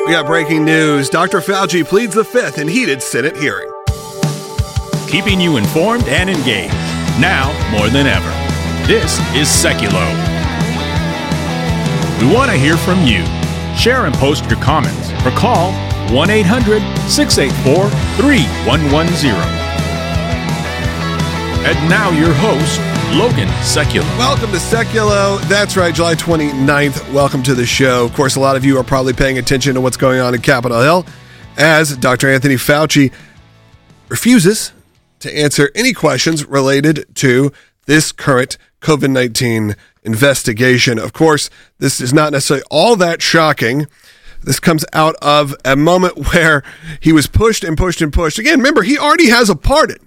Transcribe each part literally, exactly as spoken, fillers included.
We got breaking news. Doctor Fauci pleads the fifth in heated Senate hearing. Keeping you informed and engaged, now more than ever. This is Seculo. We want to hear from you. Share and post your comments or call one eight hundred, six eight four, three one one zero. And now your host, Logan Seculo. Welcome to Seculo. That's right, July twenty-ninth. Welcome to the show. Of course, a lot of you are probably paying attention to what's going on in Capitol Hill as Doctor Anthony Fauci refuses to answer any questions related to this current COVID nineteen investigation. Of course, this is not necessarily all that shocking. This comes out of a moment where he was pushed and pushed and pushed. Again, remember, he already has a pardon.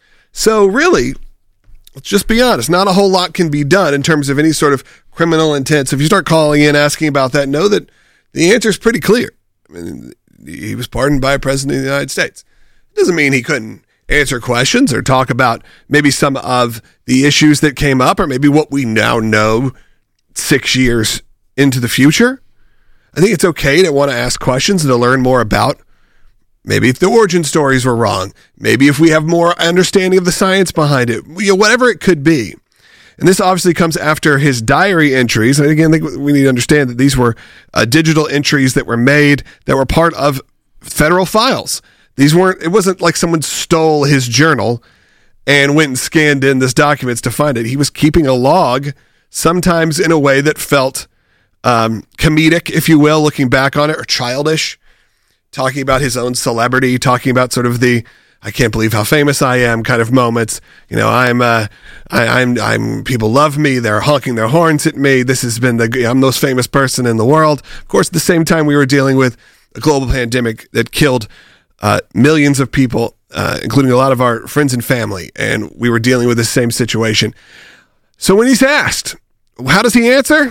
So really, let's just be honest, not a whole lot can be done in terms of any sort of criminal intent. So if you start calling in, asking about that, know that the answer is pretty clear. I mean, he was pardoned by a president of the United States. It doesn't mean he couldn't answer questions or talk about maybe some of the issues that came up or maybe what we now know six years into the future. I think it's okay to want to ask questions and to learn more about maybe if the origin stories were wrong, maybe if we have more understanding of the science behind it, you know, whatever it could be. And this obviously comes after his diary entries. And again, I think we need to understand that these were uh, digital entries that were made that were part of federal files. These weren't, it wasn't like someone stole his journal and went and scanned in this documents to find it. He was keeping a log, sometimes in a way that felt um, comedic, if you will, looking back on it, or childish, talking about his own celebrity, talking about sort of the, I can't believe how famous I am kind of moments. You know, I'm, uh, I, I'm, I'm, people love me. They're honking their horns at me. This has been the, I'm the most famous person in the world. Of course, at the same time, we were dealing with a global pandemic that killed uh, millions of people, uh, including a lot of our friends and family. And we were dealing with the same situation. So when he's asked, how does he answer?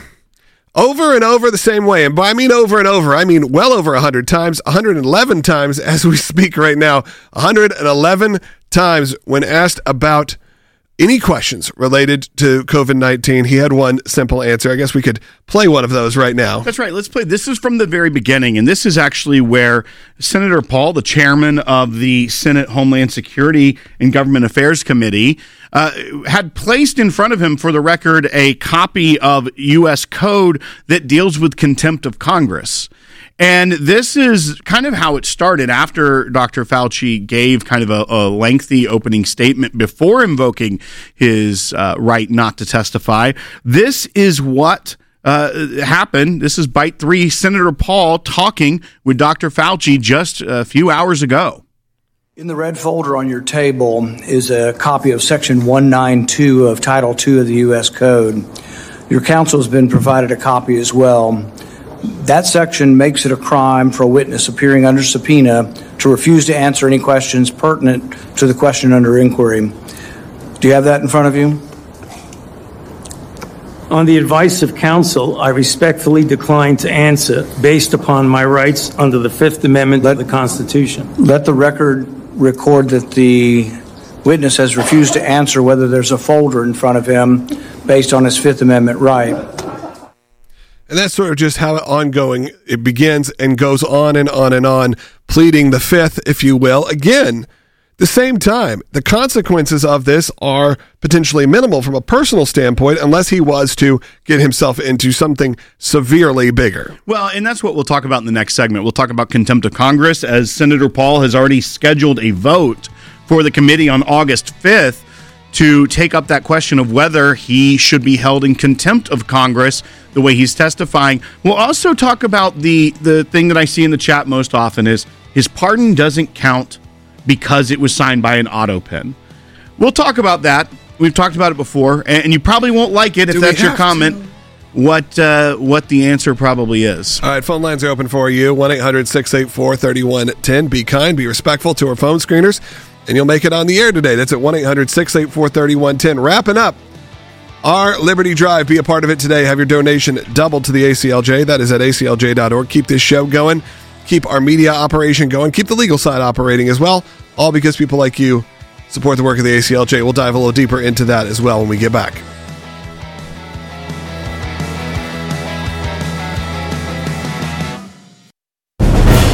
Over and over the same way. And by I mean over and over, I mean well over one hundred times, one hundred eleven times as we speak right now. one hundred eleven times when asked about any questions related to COVID nineteen. He had one simple answer. I guess we could play one of those right now. That's right. Let's play. This is from the very beginning, and this is actually where Senator Paul, the chairman of the Senate Homeland Security and Government Affairs Committee, uh, had placed in front of him, for the record, a copy of U S code that deals with contempt of Congress. And this is kind of how it started after Doctor Fauci gave kind of a, a lengthy opening statement before invoking his uh, right not to testify. This is what uh, happened. This is bite three, Senator Paul talking with Doctor Fauci just a few hours ago. In the red folder on your table is a copy of Section one ninety-two of Title two of the U S Code. Your counsel has been provided a copy as well. That section makes it a crime for a witness appearing under subpoena to refuse to answer any questions pertinent to the question under inquiry. Do you have that in front of you? On the advice of counsel, I respectfully decline to answer based upon my rights under the Fifth Amendment of the Constitution. Let the record record that the witness has refused to answer whether there's a folder in front of him based on his Fifth Amendment right. And that's sort of just how ongoing it begins and goes on and on and on, pleading the fifth, if you will. Again, the same time, the consequences of this are potentially minimal from a personal standpoint, unless he was to get himself into something severely bigger. Well, and that's what we'll talk about in the next segment. We'll talk about contempt of Congress, as Senator Paul has already scheduled a vote for the committee on August fifth to take up that question of whether he should be held in contempt of Congress the way he's testifying. We'll also talk about the, the thing that I see in the chat most often is his pardon doesn't count because it was signed by an auto pen. We'll talk about that. We've talked about it before, and you probably won't like it if Do that's your comment. To? What uh, what the answer probably is. All right, phone lines are open for you. one eight hundred six eight four three one one zero. Be kind, be respectful to our phone screeners, and you'll make it on the air today. That's at one eight hundred six eight four three one one zero. Wrapping up our Liberty Drive. Be a part of it today. Have your donation doubled to the A C L J. That is at A C L J dot org. Keep this show going. Keep our media operation going. Keep the legal side operating as well. All because people like you support the work of the A C L J. We'll dive a little deeper into that as well when we get back.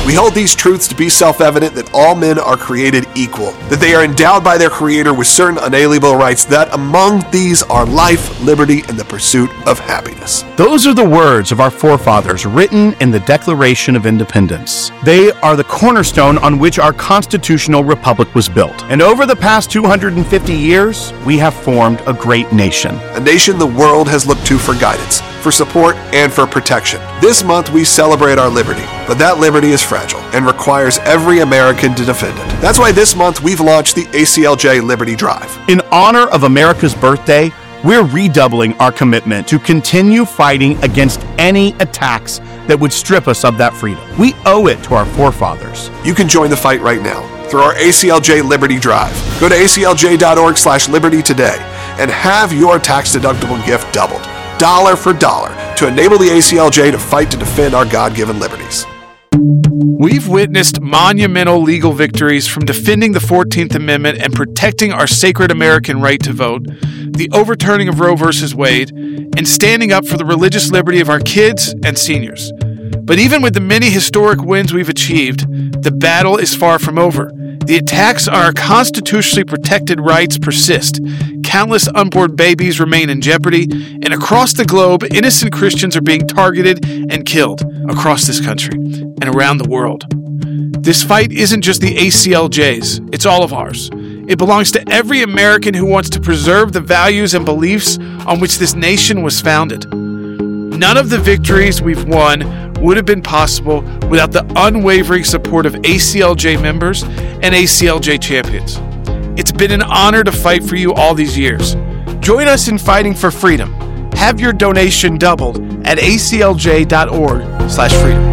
We hold these truths to be self-evident that all men are created equal, that they are endowed by their Creator with certain unalienable rights, that among these are life, liberty, and the pursuit of happiness. Those are the words of our forefathers written in the Declaration of Independence. They are the cornerstone on which our constitutional republic was built. And over the past two hundred fifty years, we have formed a great nation. A nation the world has looked to for guidance, for support, and for protection. This month we celebrate our liberty, but that liberty is fragile and requires every American to defend it. That's why this month we've launched the A C L J Liberty Drive. In honor of America's birthday, we're redoubling our commitment to continue fighting against any attacks that would strip us of that freedom. We owe it to our forefathers. You can join the fight right now through our A C L J Liberty Drive. Go to A C L J dot org slash liberty today and have your tax-deductible gift doubled, dollar for dollar, to enable the A C L J to fight to defend our God-given liberties. We've witnessed monumental legal victories from defending the fourteenth Amendment and protecting our sacred American right to vote, the overturning of Roe versus Wade, and standing up for the religious liberty of our kids and seniors. But even with the many historic wins we've achieved, the battle is far from over. The attacks on our constitutionally protected rights persist. Countless unborn babies remain in jeopardy, and across the globe, innocent Christians are being targeted and killed across this country and around the world. This fight isn't just the A C L J's, it's all of ours. It belongs to every American who wants to preserve the values and beliefs on which this nation was founded. None of the victories we've won would have been possible without the unwavering support of A C L J members and A C L J champions. It's been an honor to fight for you all these years. Join us in fighting for freedom. Have your donation doubled at A C L J dot org slash freedom.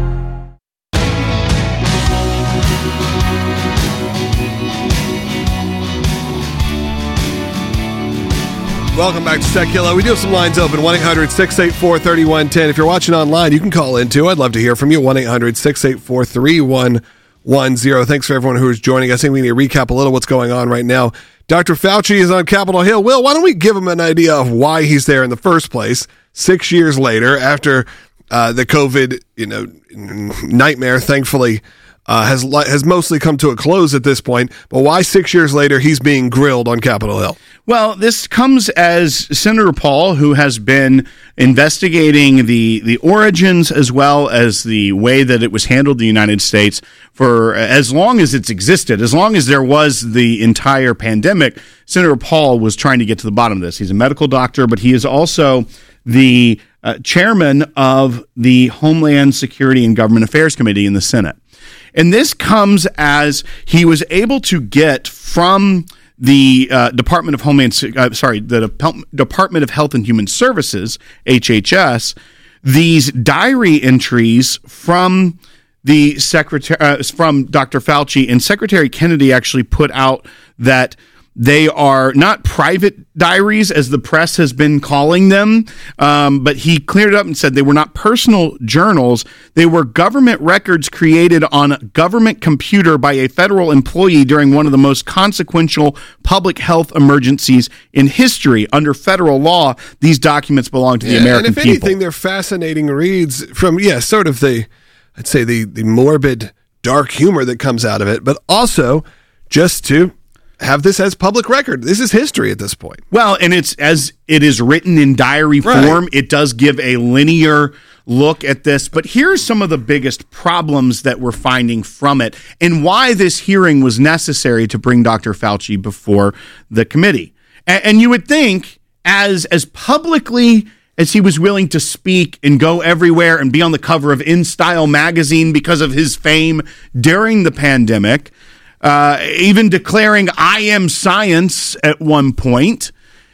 Welcome back to Tech Kilo. We do have some lines open, one eight hundred six eight four three one one zero. If you're watching online, you can call in too. I'd love to hear from you, one eight hundred six eight four three one one zero. Thanks for everyone who is joining us. I think we need to recap a little what's going on right now. Doctor Fauci is on Capitol Hill. Will, why don't we give him an idea of why he's there in the first place, six years later, after uh, the COVID you know, nightmare, thankfully, Uh, has has mostly come to a close at this point, but why six years later he's being grilled on Capitol Hill? Well, this comes as Senator Paul, who has been investigating the the origins as well as the way that it was handled in the United States for as long as it's existed, as long as there was the entire pandemic. Senator Paul was trying to get to the bottom of this. He's a medical doctor, but he is also the uh, chairman of the Homeland Security and Government Affairs Committee in the Senate. And this comes as he was able to get from the uh, Department of Homeland, uh, sorry, the Department of Health and Human Services, H H S, these diary entries from the secretary, uh, from Doctor Fauci, and Secretary Kennedy actually put out that they are not private diaries, as the press has been calling them, um, but he cleared it up and said they were not personal journals. They were government records created on a government computer by a federal employee during one of the most consequential public health emergencies in history. Under federal law, these documents belong to the yeah, American people. And if people. anything, they're fascinating reads from, yeah, sort of the, I'd say the, the morbid, dark humor that comes out of it, but also just to have this as public record. This is history at this point. Well, and it's as it is written in diary right. form, it does give a linear look at this. But here's some of the biggest problems that we're finding from it and why this hearing was necessary to bring Doctor Fauci before the committee. And, and you would think as as publicly as he was willing to speak and go everywhere and be on the cover of InStyle magazine because of his fame during the pandemic, Uh, even declaring I am science at one point,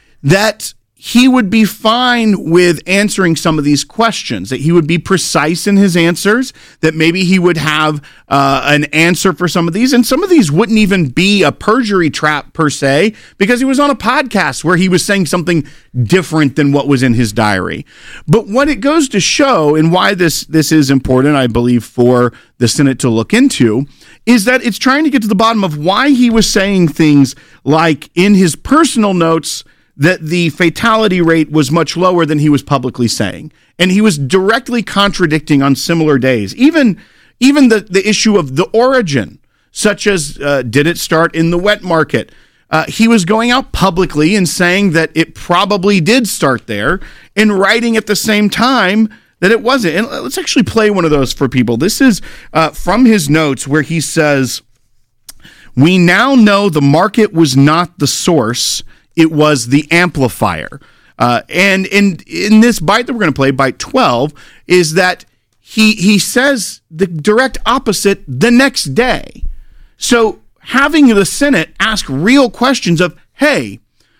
that he would be fine with answering some of these questions, that he would be precise in his answers, that maybe he would have uh, an answer for some of these, and some of these wouldn't even be a perjury trap per se, because he was on a podcast where he was saying something different than what was in his diary. But what it goes to show, and why this, this is important, I believe, for the Senate to look into, is that it's trying to get to the bottom of why he was saying things like in his personal notes that the fatality rate was much lower than he was publicly saying. And he was directly contradicting on similar days. Even even the, the issue of the origin, such as uh, did it start in the wet market? Uh, he was going out publicly and saying that it probably did start there and writing at the same time that it wasn't. And let's actually play one of those for people. This is uh, from his notes where he says, "We now know the market was not the source, it was the amplifier." Uh, and in, in this bite that we're going to play, bite twelve, is that he he says the direct opposite the next day. So having the Senate ask real questions of, hey,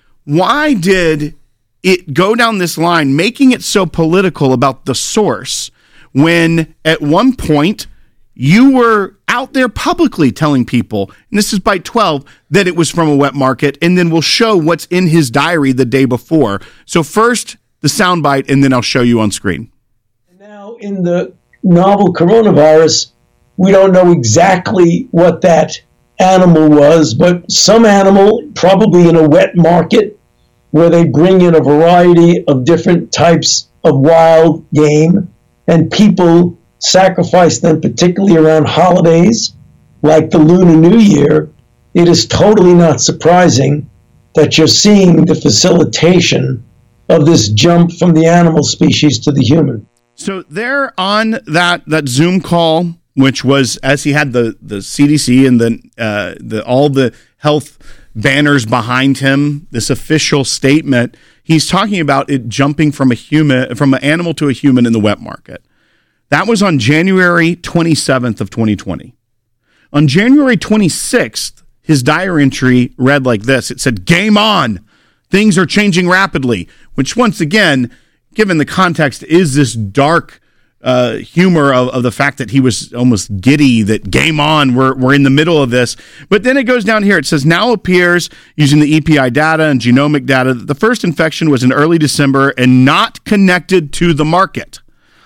why did it go down this line, making it so political about the source, when at one point you were out there publicly telling people, and this is bite twelve, that it was from a wet market, and then we'll show what's in his diary the day before. So first, the soundbite, and then I'll show you on screen. Now, in the novel coronavirus, we don't know exactly what that animal was, but some animal, probably in a wet market, where they bring in a variety of different types of wild game, and people sacrifice them, particularly around holidays, like the Lunar New Year. It is totally not surprising that you're seeing the facilitation of this jump from the animal species to the human. So there on that, that Zoom call, which was as he had the, the C D C and the, uh, the all the health banners behind him, this official statement, he's talking about it jumping from a human, from an animal to a human in the wet market. That was on January twenty-seventh of twenty twenty. On January twenty-sixth, his diary entry read like this. It said, "Game on. Things are changing rapidly," which once again, given the context, is this dark uh, humor of, of the fact that he was almost giddy, that game on, we're, we're in the middle of this. But then it goes down here. It says, "Now appears using the E P I data and genomic data that the first infection was in early December and not connected to the market.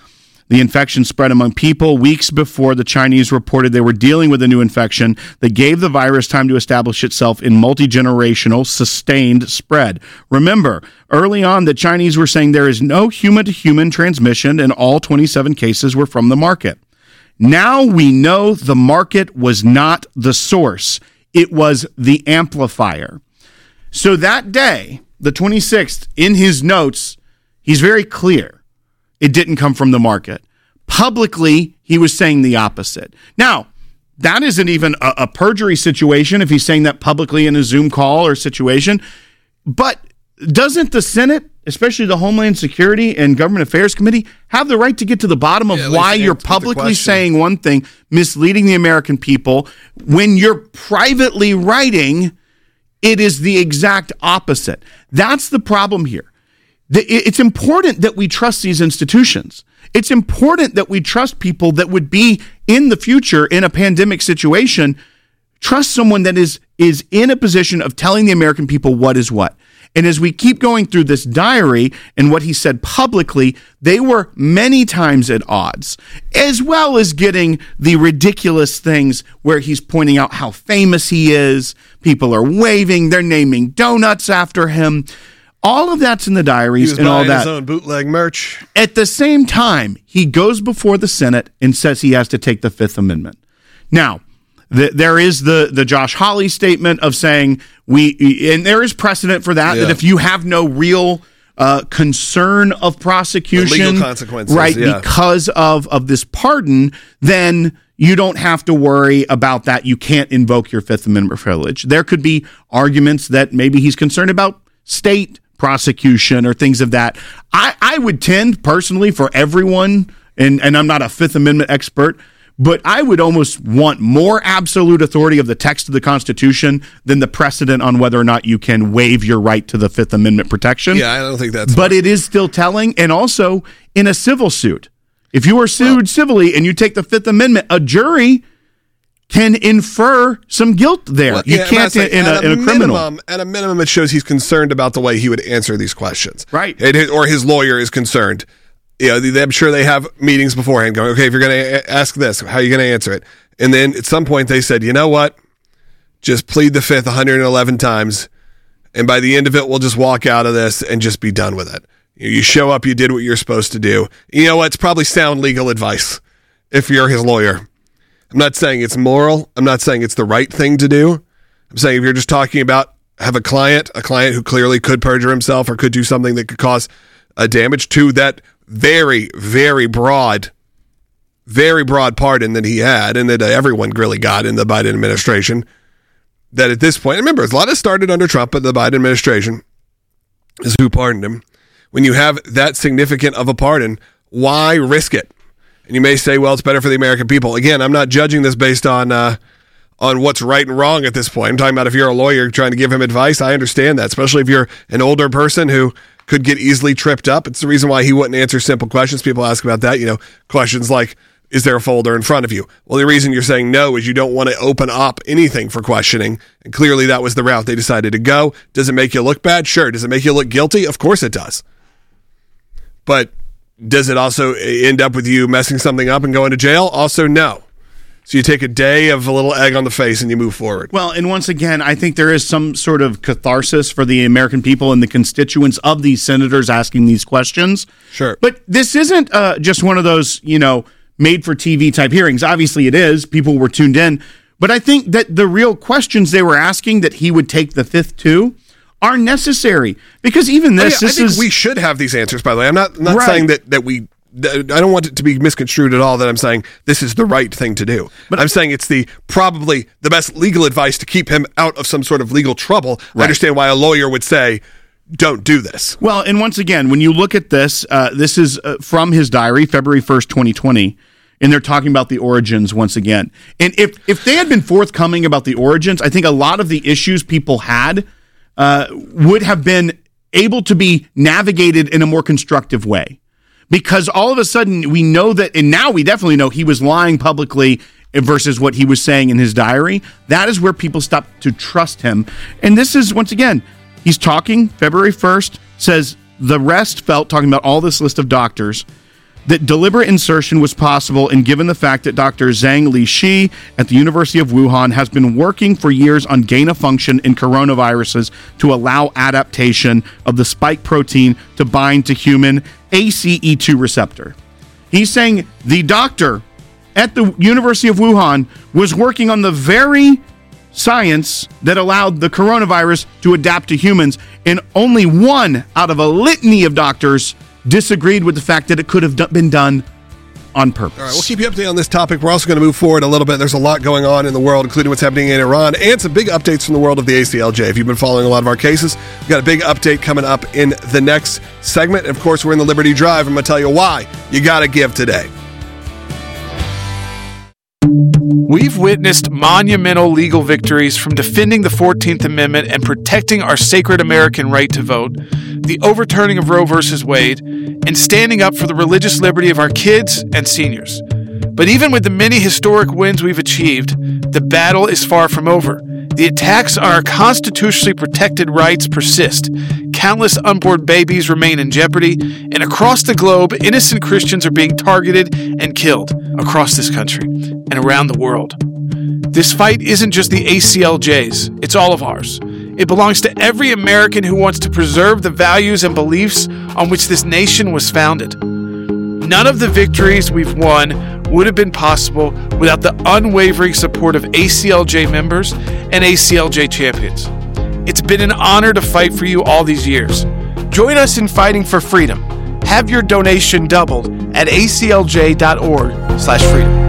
The infection spread among people weeks before the Chinese reported they were dealing with a new infection that gave the virus time to establish itself in multi-generational, sustained spread." Remember, early on, the Chinese were saying there is no human-to-human transmission and all twenty-seven cases were from the market. Now we know the market was not the source. It was the amplifier. So that day, the twenty-sixth, in his notes, he's very clear. It didn't come from the market. Publicly, he was saying the opposite. Now, that isn't even a, a perjury situation if he's saying that publicly in a Zoom call or situation. But doesn't the Senate, especially the Homeland Security and Government Affairs Committee, have the right to get to the bottom of yeah, why you're publicly saying one thing, misleading the American people, when you're privately writing it is the exact opposite? That's the problem here. It's important that we trust these institutions. It's important that we trust people that would be in the future in a pandemic situation. Trust someone that is, is in a position of telling the American people what is what. And as we keep going through this diary and what he said publicly, they were many times at odds, as well as getting the ridiculous things where he's pointing out how famous he is. People are waving, they're naming donuts after him. All of that's in the diaries and all that. He was buying his own bootleg merch. At the same time, he goes before the Senate and says he has to take the Fifth Amendment. Now, the, there is the, the Josh Hawley statement of saying we, and there is precedent for that, yeah. that if you have no real uh, concern of prosecution, the legal consequences, right, yeah. because of, of this pardon, then you don't have to worry about that. You can't invoke your Fifth Amendment privilege. There could be arguments that maybe he's concerned about state prosecution or things of that. I, I would tend personally for everyone, and, and I'm not a Fifth Amendment expert, but I would almost want more absolute authority of the text of the Constitution than the precedent on whether or not you can waive your right to the Fifth Amendment protection. Yeah, I don't think that's But smart. It is still telling, and also in a civil suit. If you are sued well, civilly and you take the Fifth Amendment, a jury can infer some guilt there. Well, you yeah, can't saying, in, a, in a criminal. Minimum, at a minimum, it shows he's concerned about the way he would answer these questions. Right. It, or his lawyer is concerned. You know, I'm sure they have meetings beforehand going, okay, if you're going to ask this, how are you going to answer it? And then at some point they said, you know what? Just plead the Fifth one hundred eleven times, and by the end of it, we'll just walk out of this and just be done with it. You show up, you did what you're supposed to do. You know what? It's probably sound legal advice if you're his lawyer. I'm not saying it's moral. I'm not saying it's the right thing to do. I'm saying if you're just talking about have a client, a client who clearly could perjure himself or could do something that could cause a damage to that very, very broad, very broad pardon that he had and that everyone really got in the Biden administration, that at this point, remember, a lot of started under Trump, but the Biden administration is who pardoned him. When you have that significant of a pardon, why risk it? And you may say, well, it's better for the American people. Again, I'm not judging this based on uh, on what's right and wrong at this point. I'm talking about if you're a lawyer trying to give him advice, I understand that, especially if you're an older person who could get easily tripped up. It's the reason why he wouldn't answer simple questions. People ask about that, you know, questions like, is there a folder in front of you? Well, the reason you're saying no is you don't want to open up anything for questioning. And clearly that was the route they decided to go. Does it make you look bad? Sure. Does it make you look guilty? Of course it does. But does it also end up with you messing something up and going to jail? Also, no. So you take a day of a little egg on the face and you move forward. Well, and once again, I think there is some sort of catharsis for the American people and the constituents of these senators asking these questions. Sure. But this isn't uh, just one of those, you know, made-for-T V type hearings. Obviously it is. People were tuned in. But I think that the real questions they were asking that he would take the fifth to are necessary. Because even this, oh, yeah, this I think is... we should have these answers, by the way. I'm not, not Right. saying that, that we... I don't want it to be misconstrued at all that I'm saying this is the right thing to do. But I'm saying it's the probably the best legal advice to keep him out of some sort of legal trouble. Right. I understand why a lawyer would say, don't do this. Well, and once again, when you look at this, uh, this is uh, from his diary, February first, twenty twenty, and they're talking about the origins once again. And if, if they had been forthcoming about the origins, I think a lot of the issues people had uh, would have been able to be navigated in a more constructive way. Because all of a sudden we know that, and now we definitely know he was lying publicly versus what he was saying in his diary. That is where people stopped to trust him. And this is, once again, he's talking February first, says the rest felt, talking about all this list of doctors, that deliberate insertion was possible, and given the fact that Doctor Zhang Lishi at the University of Wuhan has been working for years on gain of function in coronaviruses to allow adaptation of the spike protein to bind to human A C E two receptor. He's saying the doctor at the University of Wuhan was working on the very science that allowed the coronavirus to adapt to humans, and only one out of a litany of doctors disagreed with the fact that it could have do- been done on purpose. All right, we'll keep you updated on this topic. We're also going to move forward a little bit. There's a lot going on in the world, including what's happening in Iran, and some big updates from the world of the A C L J. If you've been following a lot of our cases, we've got a big update coming up in the next segment. Of course, we're in the Liberty Drive. I'm going to tell you why you got to give today. We've witnessed monumental legal victories from defending the fourteenth Amendment and protecting our sacred American right to vote, the overturning of Roe versus Wade, and standing up for the religious liberty of our kids and seniors. But even with the many historic wins we've achieved, the battle is far from over. The attacks on our constitutionally protected rights persist. Countless unborn babies remain in jeopardy, and across the globe, innocent Christians are being targeted and killed across this country and around the world. This fight isn't just the A C L J's, it's all of ours. It belongs to every American who wants to preserve the values and beliefs on which this nation was founded. None of the victories we've won would have been possible without the unwavering support of A C L J members and A C L J champions. It's been an honor to fight for you all these years. Join us in fighting for freedom. Have your donation doubled at A C L J dot org slash freedom.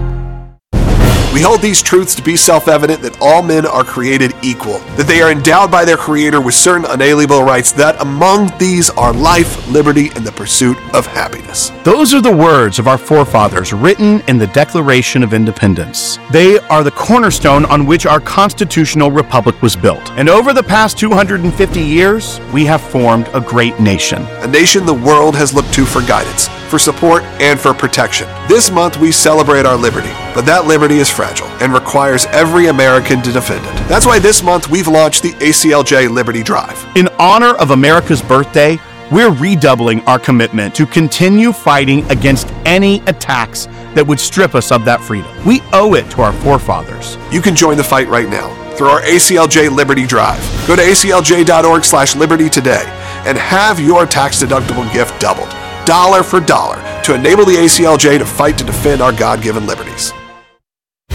We hold these truths to be self-evident that all men are created equal, that they are endowed by their Creator with certain unalienable rights, that among these are life, liberty, and the pursuit of happiness. Those are the words of our forefathers written in the Declaration of Independence. They are the cornerstone on which our constitutional republic was built. And over the past two hundred fifty years, we have formed a great nation. A nation the world has looked to for guidance, for support, and for protection. This month we celebrate our liberty, but that liberty is fragile and requires every American to defend it. That's why this month we've launched the A C L J Liberty Drive. In honor of America's birthday, we're redoubling our commitment to continue fighting against any attacks that would strip us of that freedom. We owe it to our forefathers. You can join the fight right now through our A C L J Liberty Drive. Go to A C L J dot org slash liberty today and have your tax-deductible gift doubled, dollar for dollar, to enable the A C L J to fight to defend our God-given liberties.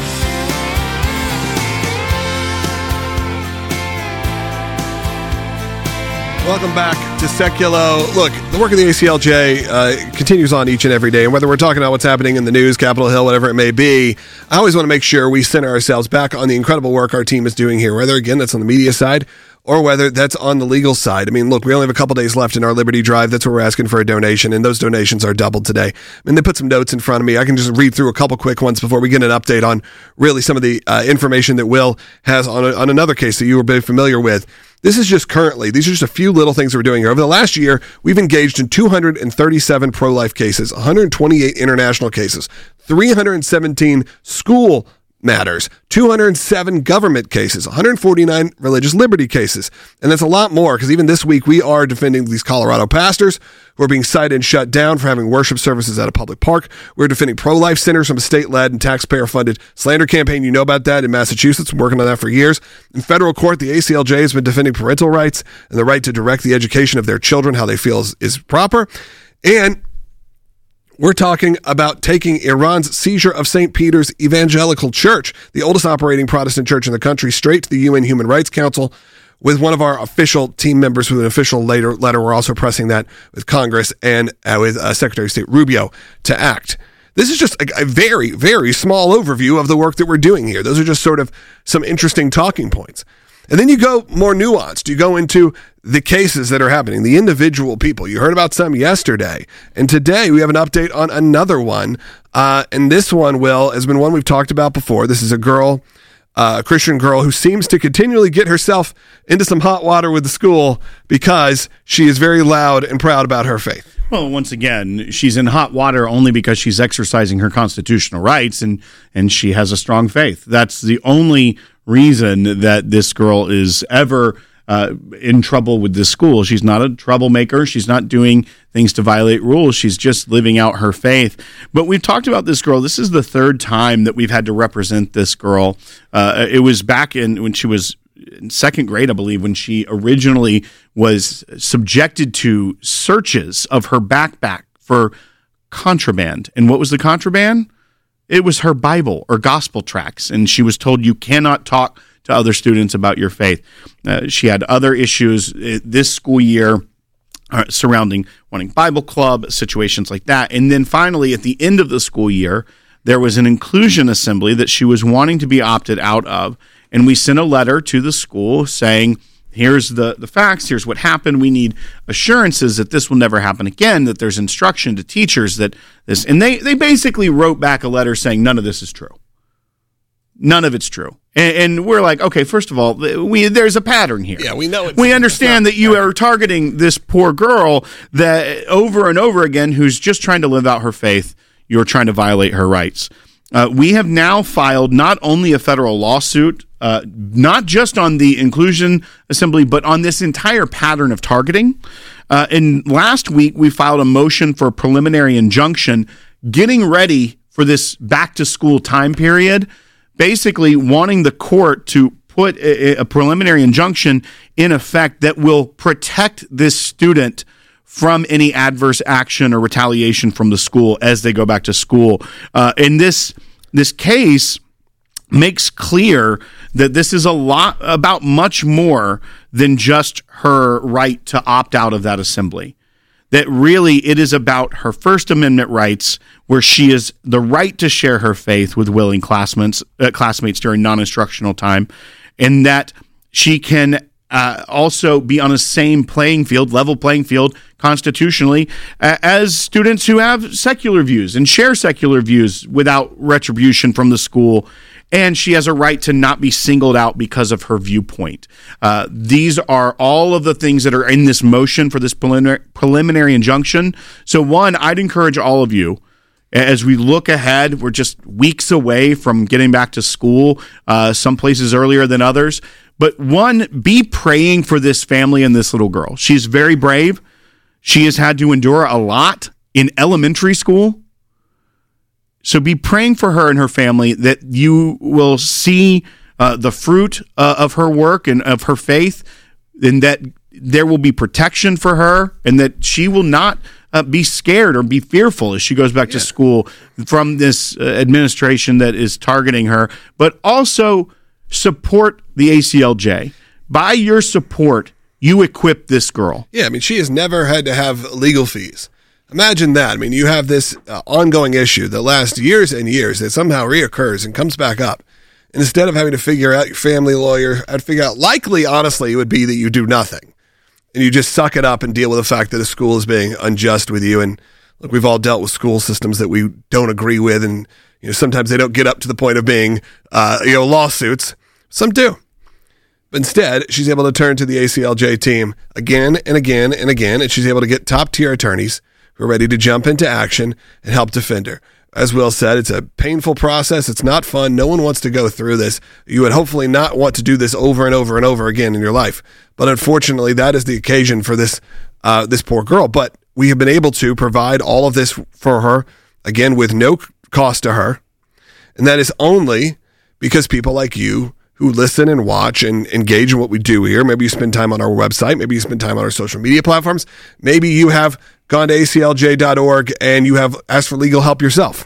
Welcome back to Seculo. Look, the work of the A C L J uh, continues on each and every day, and whether we're talking about what's happening in the news, Capitol Hill, whatever it may be, I always want to make sure we center ourselves back on the incredible work our team is doing here, whether, again, that's on the media side or whether that's on the legal side. I mean, look, we only have a couple days left in our Liberty Drive. That's where we're asking for a donation, and those donations are doubled today. I mean, they put some notes in front of me. I can just read through a couple quick ones before we get an update on really some of the uh, information that Will has on, a, on another case that you were very familiar with. This is just currently, these are just a few little things we're doing here. Over the last year, we've engaged in two hundred thirty-seven pro-life cases, one hundred twenty-eight international cases, three hundred seventeen school matters, two hundred seven government cases, one hundred forty-nine religious liberty cases. And that's a lot more, because even this week we are defending these Colorado pastors who are being cited and shut down for having worship services at a public park. We're defending pro-life centers from a state-led and taxpayer-funded slander campaign. You know about that in Massachusetts. I'm working on that for years. In federal court, the A C L J has been defending parental rights and the right to direct the education of their children how they feel is, is proper. And we're talking about taking Iran's seizure of Saint Peter's Evangelical Church, the oldest operating Protestant church in the country, straight to the U N Human Rights Council with one of our official team members with an official later letter. We're also pressing that with Congress and uh, with uh, Secretary of State Rubio to act. This is just a, a very, very small overview of the work that we're doing here. Those are just sort of some interesting talking points. And then you go more nuanced. You go into the cases that are happening, the individual people. You heard about some yesterday. And today we have an update on another one. Uh, and this one, Will, has been one we've talked about before. This is a girl, uh, a Christian girl who seems to continually get herself into some hot water with the school because she is very loud and proud about her faith. Well, once again, she's in hot water only because she's exercising her constitutional rights and, and she has a strong faith. That's the only reason that this girl is ever uh, in trouble with this school. She's not a troublemaker. She's not doing things to violate rules. She's just living out her faith. But we've talked about this girl. This is the third time that we've had to represent this girl. Uh, it was back in when she was in second grade, I believe, when she originally was subjected to searches of her backpack for contraband. And what was the contraband? It was her Bible or gospel tracts, and she was told you cannot talk to other students about your faith. Uh, she had other issues this school year uh, surrounding wanting Bible club, situations like that. And then finally, at the end of the school year, there was an inclusion assembly that she was wanting to be opted out of, and we sent a letter to the school saying, here's the, the facts, here's what happened. We need assurances that this will never happen again, that there's instruction to teachers that this, and they, they basically wrote back a letter saying none of this is true. None of it's true. And, and we're like, okay, first of all, we there's a pattern here. Yeah, we know it. We understand that you are targeting this poor girl that over and over again who's just trying to live out her faith. You're trying to violate her rights. Uh, we have now filed not only a federal lawsuit, uh, not just on the inclusion assembly, but on this entire pattern of targeting. Uh, and last week, we filed a motion for a preliminary injunction, getting ready for this back-to-school time period, basically wanting the court to put a, a preliminary injunction in effect that will protect this student from any adverse action or retaliation from the school as they go back to school. Uh, and this this case makes clear that this is a lot about much more than just her right to opt out of that assembly. That really it is about her First Amendment rights, where she has the right to share her faith with willing classmates, uh, classmates during non-instructional time, and that she can Uh, also be on a same playing field, level playing field constitutionally uh, as students who have secular views and share secular views without retribution from the school. And she has a right to not be singled out because of her viewpoint. Uh, these are all of the things that are in this motion for this preliminary, preliminary injunction. So one, I'd encourage all of you, as we look ahead, we're just weeks away from getting back to school, uh, some places earlier than others. But one, be praying for this family and this little girl. She's very brave. She has had to endure a lot in elementary school. So be praying for her and her family that you will see uh, the fruit uh, of her work and of her faith, and that there will be protection for her, and that she will not uh, be scared or be fearful as she goes back yeah. to school from this uh, administration that is targeting her. But also support the A C L J. By your support, You equip this girl. Yeah, I mean, she has never had to have legal fees. Imagine that. I mean, you have this uh, ongoing issue that lasts years and years that somehow reoccurs and comes back up. And instead of having to figure out your family lawyer, I'd figure out, likely, honestly, it would be that you do nothing. And you just suck it up and deal with the fact that a school is being unjust with you. And look, we've all dealt with school systems that we don't agree with. And, you know, sometimes they don't get up to the point of being, uh, you know, lawsuits. Some do. But instead, she's able to turn to the A C L J team again and again and again, and she's able to get top-tier attorneys who are ready to jump into action and help defend her. As Will said, it's a painful process. It's not fun. No one wants to go through this. You would hopefully not want to do this over and over and over again in your life. But unfortunately, that is the occasion for this uh, this poor girl. But we have been able to provide all of this for her, again, with no cost to her. And that is only because people like you who listen and watch and engage in what we do here. Maybe you spend time on our website. Maybe you spend time on our social media platforms. Maybe you have gone to A C L J dot org and you have asked for legal help yourself.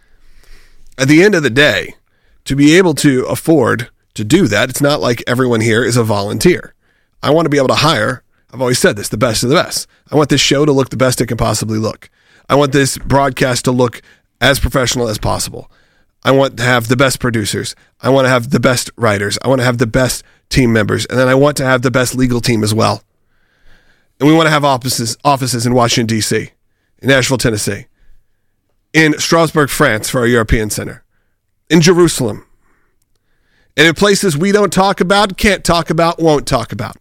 At the end of the day, to be able to afford to do that, it's not like everyone here is a volunteer. I want to be able to hire, I've always said this, the best of the best. I want this show to look the best it can possibly look. I want this broadcast to look as professional as possible. I want to have the best producers. I want to have the best writers. I want to have the best team members. And then I want to have the best legal team as well. And we want to have offices offices in Washington, D C, in Nashville, Tennessee, in Strasbourg, France for our European Center, in Jerusalem, and in places we don't talk about, can't talk about, won't talk about.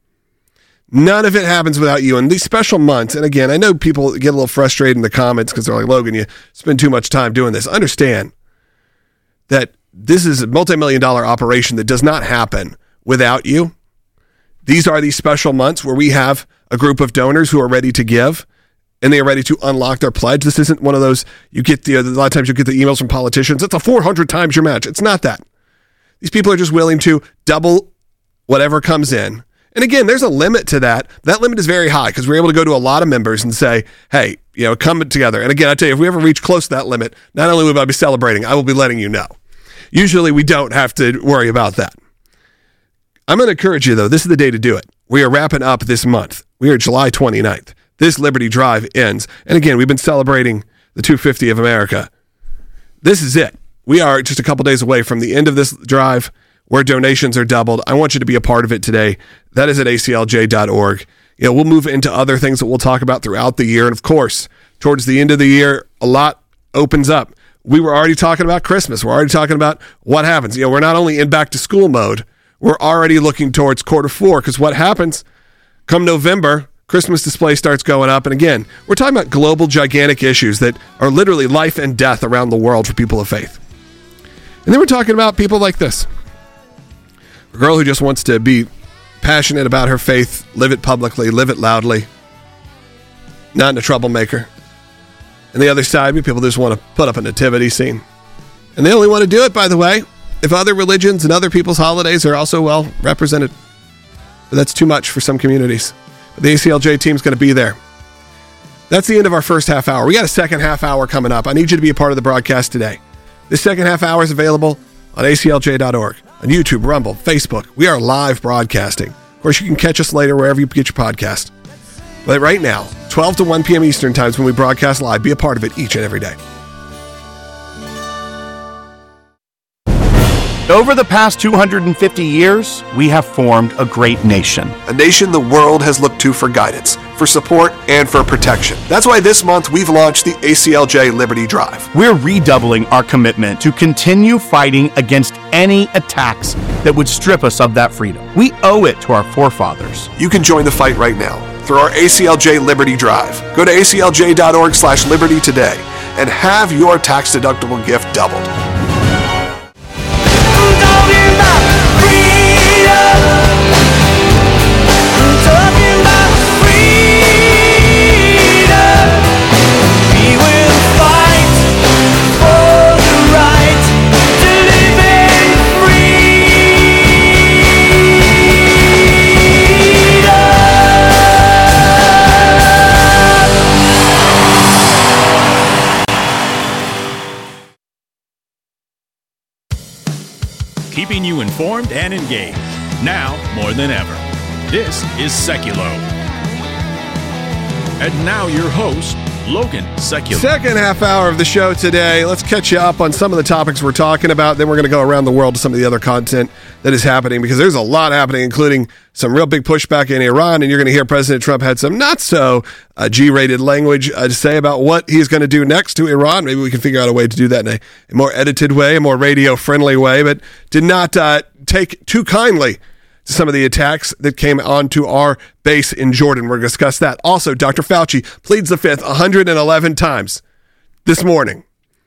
None of it happens without you. And these special months, and again, I know people get a little frustrated in the comments because they're like, Logan, you spend too much time doing this. Understand that this is a multi-million dollar operation that does not happen without you. These are these special months where we have a group of donors who are ready to give and they are ready to unlock their pledge. This isn't one of those, you get the, a lot of times you get the emails from politicians, it's a four hundred times your match. It's not that. These people are just willing to double whatever comes in. And again, there's a limit to that. That limit is very high because we're able to go to a lot of members and say, hey, you know, come together. And again, I tell you, if we ever reach close to that limit, not only will I be celebrating, I will be letting you know. Usually we don't have to worry about that. I'm going to encourage you, though, this is the day to do it. We are wrapping up this month. We are July twenty-ninth. This Liberty Drive ends. And again, we've been celebrating the two fifty of America. This is it. We are just a couple days away from the end of this drive where donations are doubled. I want you to be a part of it today. That is at A C L J dot org. You know, we'll move into other things that we'll talk about throughout the year. And of course, towards the end of the year, a lot opens up. We were already talking about Christmas. We're already talking about what happens. You know, we're not only in back to school mode, we're already looking towards quarter four because what happens come November, Christmas display starts going up. And again, we're talking about global, gigantic issues that are literally life and death around the world for people of faith. And then we're talking about people like this. A girl who just wants to be passionate about her faith, live it publicly, live it loudly, not a troublemaker. And the other side, people just want to put up a nativity scene. And they only want to do it, by the way, if other religions and other people's holidays are also well represented. But that's too much for some communities. But the A C L J team's going to be there. That's the end of our first half hour. We got a second half hour coming up. I need you to be a part of the broadcast today. This second half hour is available on A C L J dot org, on YouTube, Rumble, Facebook. We are live broadcasting. Of course, you can catch us later wherever you get your podcast. But right now, twelve to one p.m. Eastern times when we broadcast live, be a part of it each and every day. Over the past two hundred fifty years, we have formed a great nation. A nation the world has looked to for guidance, for support, and for protection. That's why this month we've launched the A C L J Liberty Drive. We're redoubling our commitment to continue fighting against any attacks that would strip us of that freedom. We owe it to our forefathers. You can join the fight right now through our A C L J Liberty Drive. Go to A C L J dot org slash liberty today and have your tax-deductible gift doubled. Keeping you informed and engaged, now more than ever. This is Seculo. And now your host, Logan Seculo. Second half hour of the show today. Let's catch you up on some of the topics we're talking about. Then we're going to go around the world to some of the other content that is happening, because there's a lot happening, including some real big pushback in Iran. And you're going to hear President Trump had some not so uh, G-rated language uh, to say about what he's going to do next to Iran. Maybe we can figure out a way to do that in a, a more edited way, a more radio-friendly way, but did not uh, take too kindly to some of the attacks that came onto our base in Jordan. We're going to discuss that. Also, Doctor Fauci pleads the fifth one hundred eleven times this morning.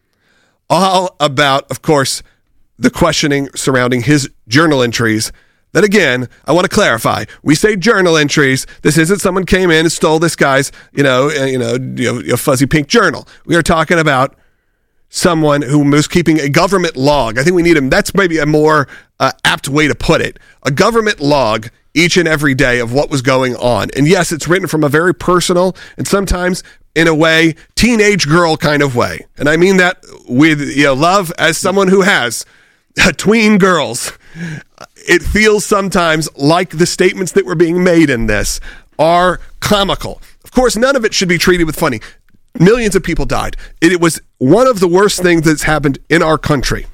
All about, of course, the questioning surrounding his journal entries. That, again, I want to clarify. We say journal entries. This isn't someone came in and stole this guy's, you know, uh, you know, you know, fuzzy pink journal. We are talking about someone who was keeping a government log. I think we need him. That's maybe a more uh, apt way to put it. A government log each and every day of what was going on. And yes, it's written from a very personal and sometimes in a way, teenage girl kind of way. And I mean that with, you know, love as someone who has uh, tween girls. It feels sometimes like the statements that were being made in this are comical. Of course, none of it should be treated with funny. Millions of people died. It, it was one of the worst things that's happened in our country.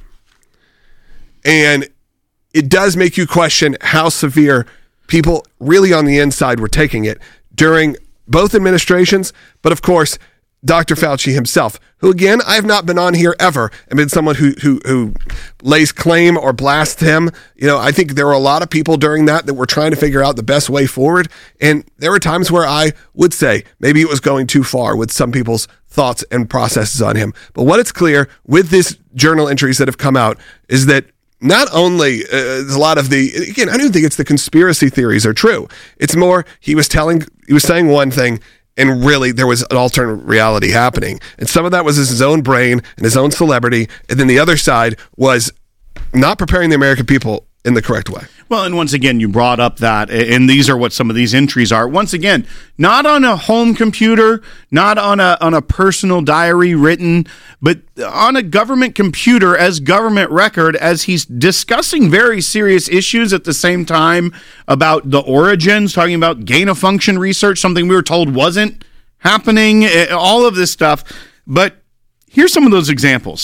And it does make you question how severe people really on the inside were taking it during both administrations, but of course, Doctor Fauci himself, who again, I have not been on here ever and been someone who who who lays claim or blasts him. You know, I think there were a lot of people during that that were trying to figure out the best way forward. And there were times where I would say maybe it was going too far with some people's thoughts and processes on him. But what it's clear with this journal entries that have come out is that not only uh, a lot of the, again, I don't think it's the conspiracy theories are true. It's more, he was telling, he was saying one thing, and really there was an alternate reality happening. And some of that was his own brain and his own celebrity. And then the other side was not preparing the American people in the correct way. Well, and once again, you brought up that, and these are what some of these entries are. Once again, not on a home computer, not on a on a personal diary written, but on a government computer as government record, as he's discussing very serious issues at the same time about the origins, talking about gain-of-function research, something we were told wasn't happening, all of this stuff. But here's some of those examples.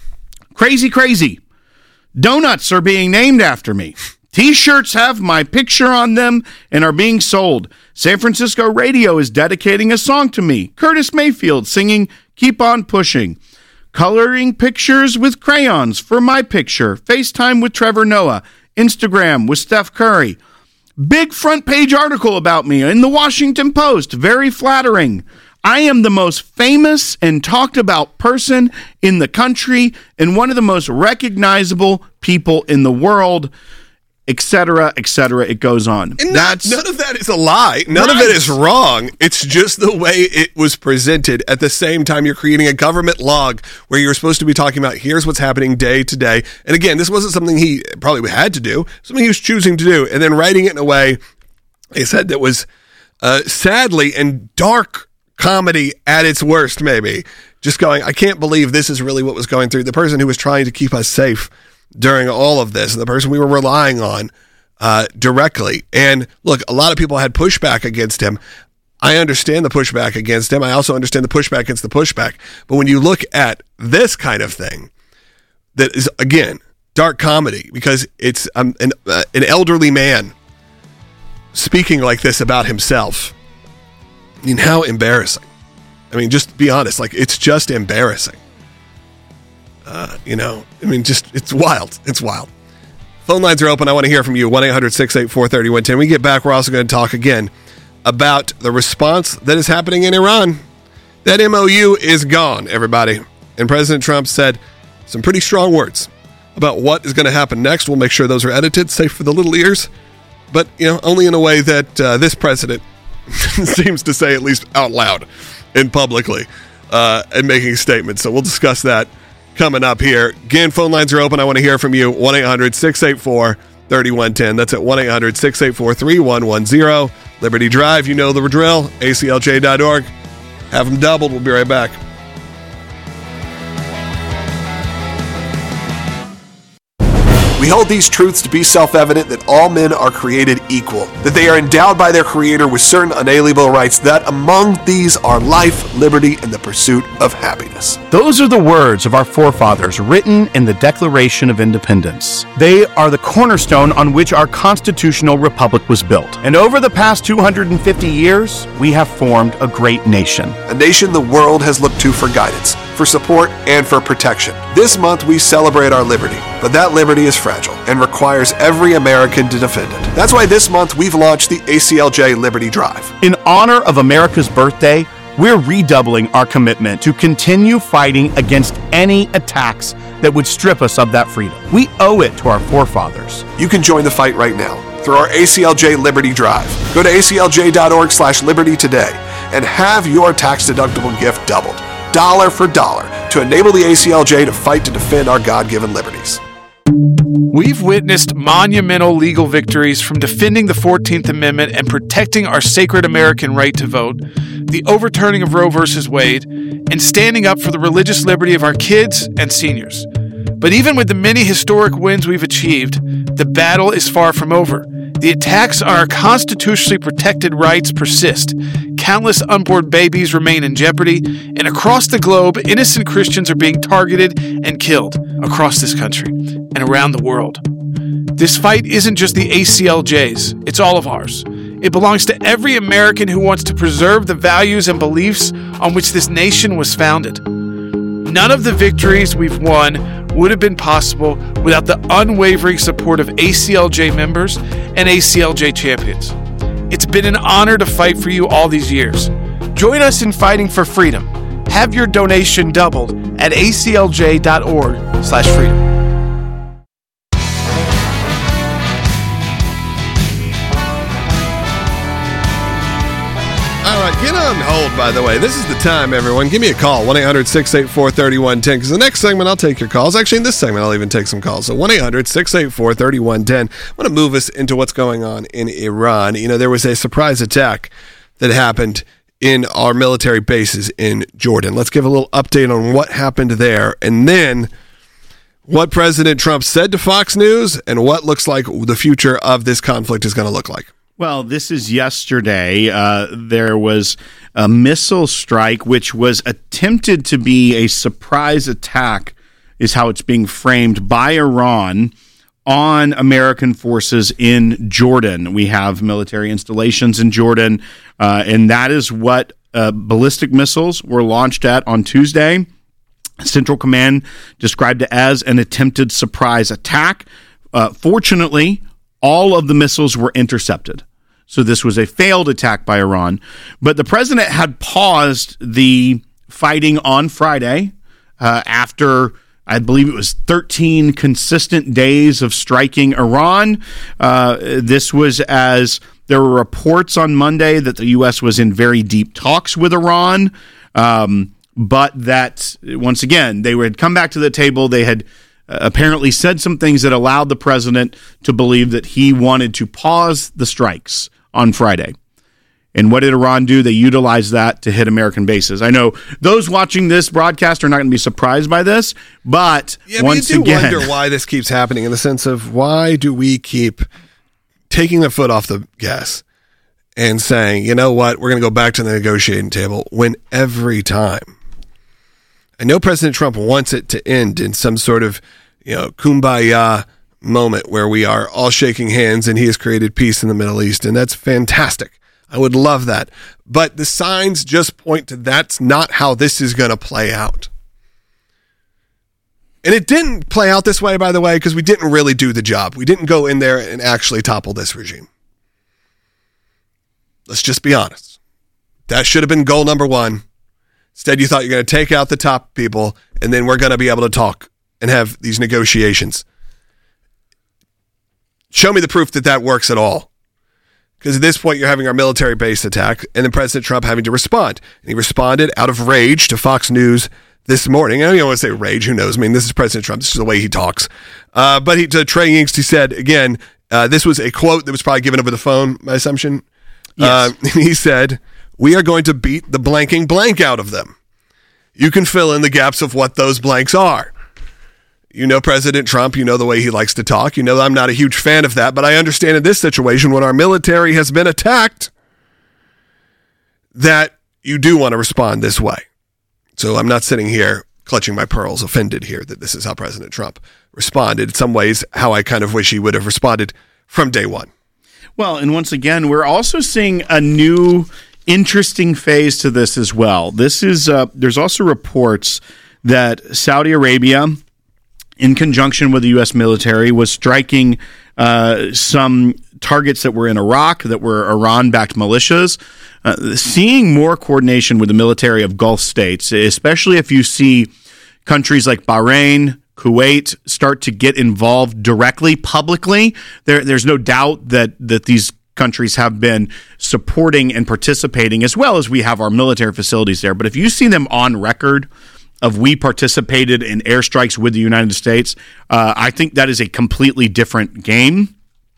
Crazy, crazy. Donuts are being named after me. T-shirts have my picture on them and are being sold. San Francisco radio is dedicating a song to me. Curtis Mayfield singing Keep On Pushing. Coloring pictures with crayons for my picture. FaceTime with Trevor Noah. Instagram with Steph Curry. Big front page article about me in the Washington Post. Very flattering. I am the most famous and talked about person in the country and one of the most recognizable people in the world, et cetera, et cetera. It goes on. And That's none of that is a lie. None right. of it is wrong. It's just the way it was presented. At the same time, you're creating a government log where you're supposed to be talking about here's what's happening day to day. And again, this wasn't something he probably had to do, something he was choosing to do, and then writing it in a way, they said, that was uh, sadly and dark comedy at its worst, maybe. Just going, I can't believe this is really what was going through. The person who was trying to keep us safe during all of this, and the person we were relying on uh, directly. And look, a lot of people had pushback against him. I understand the pushback against him. I also understand the pushback against the pushback. But when you look at this kind of thing, that is, again, dark comedy, because it's um, an, uh, an elderly man speaking like this about himself. I mean, how embarrassing. I mean, just be honest. Like, it's just embarrassing. Uh, you know, I mean, just, it's wild. It's wild. Phone lines are open. I want to hear from you. one eight hundred six eight four three one one zero. When we get back, we're also going to talk again about the response that is happening in Iran. That M O U is gone, everybody. And President Trump said some pretty strong words about what is going to happen next. We'll make sure those are edited, safe for the little ears. But, you know, only in a way that uh, this president seems to say, at least out loud and publicly, uh, and making statements. So we'll discuss that coming up here. Again, phone lines are open. I want to hear from you. one eight hundred six eight four three one one zero. That's at one eight hundred six eight four three one one zero. Liberty Drive, you know the drill. A C L J dot org. Have them doubled. We'll be right back. We hold these truths to be self-evident that all men are created equal, that they are endowed by their Creator with certain unalienable rights, that among these are life, liberty, and the pursuit of happiness. Those are the words of our forefathers written in the Declaration of Independence. They are the cornerstone on which our constitutional republic was built. And over the past two hundred fifty years, we have formed a great nation. A nation the world has looked to for guidance, for support, and for protection. This month we celebrate our liberty, but that liberty is fragile and requires every American to defend it. That's why this month we've launched the A C L J Liberty Drive. In honor of America's birthday, we're redoubling our commitment to continue fighting against any attacks that would strip us of that freedom. We owe it to our forefathers. You can join the fight right now through our A C L J Liberty Drive. Go to A C L J dot org slash liberty today and have your tax-deductible gift doubled, dollar for dollar, to enable the A C L J to fight to defend our God-given liberties. We've witnessed monumental legal victories from defending the fourteenth Amendment and protecting our sacred American right to vote, the overturning of Roe versus Wade, and standing up for the religious liberty of our kids and seniors. But even with the many historic wins we've achieved, the battle is far from over. The attacks on our constitutionally protected rights persist. Countless unborn babies remain in jeopardy, and across the globe, innocent Christians are being targeted and killed across this country and around the world. This fight isn't just the A C L J's, it's all of ours. It belongs to every American who wants to preserve the values and beliefs on which this nation was founded. None of the victories we've won would have been possible without the unwavering support of A C L J members and A C L J champions. It's been an honor to fight for you all these years. Join us in fighting for freedom. Have your donation doubled at A C L J dot org slash freedom. All right, get on hold, by the way. This is the time, everyone. Give me a call, one eight hundred six eight four three one one zero, because the next segment, I'll take your calls. Actually, in this segment, I'll even take some calls. So one eight hundred six eight four three one one zero. I want to move us into what's going on in Iran. You know, there was a surprise attack that happened in our military bases in Jordan. Let's give a little update on what happened there, and then what President Trump said to Fox News and what looks like the future of this conflict is going to look like. Well, this is yesterday. Uh, there was a missile strike, which was attempted to be a surprise attack, is how it's being framed, by Iran on American forces in Jordan. We have military installations in Jordan, uh, and that is what uh, ballistic missiles were launched at on Tuesday. Central Command described it as an attempted surprise attack. Uh, fortunately, all of the missiles were intercepted. So this was a failed attack by Iran. But the president had paused the fighting on Friday uh, after, I believe it was thirteen consistent days of striking Iran. Uh, this was as there were reports on Monday that the U S was in very deep talks with Iran, um, but that, once again, they had come back to the table. They had Uh, apparently said some things that allowed the president to believe that he wanted to pause the strikes on Friday. And what did Iran do? They utilized that to hit American bases. I know those watching this broadcast are not going to be surprised by this, but yeah, once but you do again, wonder why this keeps happening, in the sense of, why do we keep taking the foot off the gas and saying, you know what, we're going to go back to the negotiating table, when every time, I know President Trump wants it to end in some sort of, you know, kumbaya moment where we are all shaking hands and he has created peace in the Middle East, and that's fantastic. I would love that. But the signs just point to that's not how this is going to play out. And it didn't play out this way, by the way, because we didn't really do the job. We didn't go in there and actually topple this regime. Let's just be honest. That should have been goal number one. Instead, you thought you're going to take out the top people, and then we're going to be able to talk and have these negotiations. Show me the proof that that works at all. Because at this point, you're having our military base attack, and then President Trump having to respond. And he responded out of rage to Fox News this morning. I don't even want to say rage. Who knows? I mean, this is President Trump. This is the way he talks. Uh, but he, to Trey Yingst, he said, again, uh, this was a quote that was probably given over the phone, my assumption. Yes. Uh, he said, "We are going to beat the blanking blank out of them. You can fill in the gaps of what those blanks are." You know President Trump, you know the way he likes to talk. You know I'm not a huge fan of that, but I understand in this situation when our military has been attacked that you do want to respond this way. So I'm not sitting here clutching my pearls, offended here that this is how President Trump responded. In some ways, how I kind of wish he would have responded from day one. Well, and once again, we're also seeing a new interesting phase to this as well. This is uh, there's also reports that Saudi Arabia, in conjunction with the U S military, was striking uh, some targets that were in Iraq, that were Iran-backed militias. Uh, seeing more coordination with the military of Gulf states, especially if you see countries like Bahrain, Kuwait start to get involved directly, publicly. There, there's no doubt that that these countries have been supporting and participating, as well as we have our military facilities there. But if you see them on record of we participated in airstrikes with the United States, uh, I think that is a completely different game.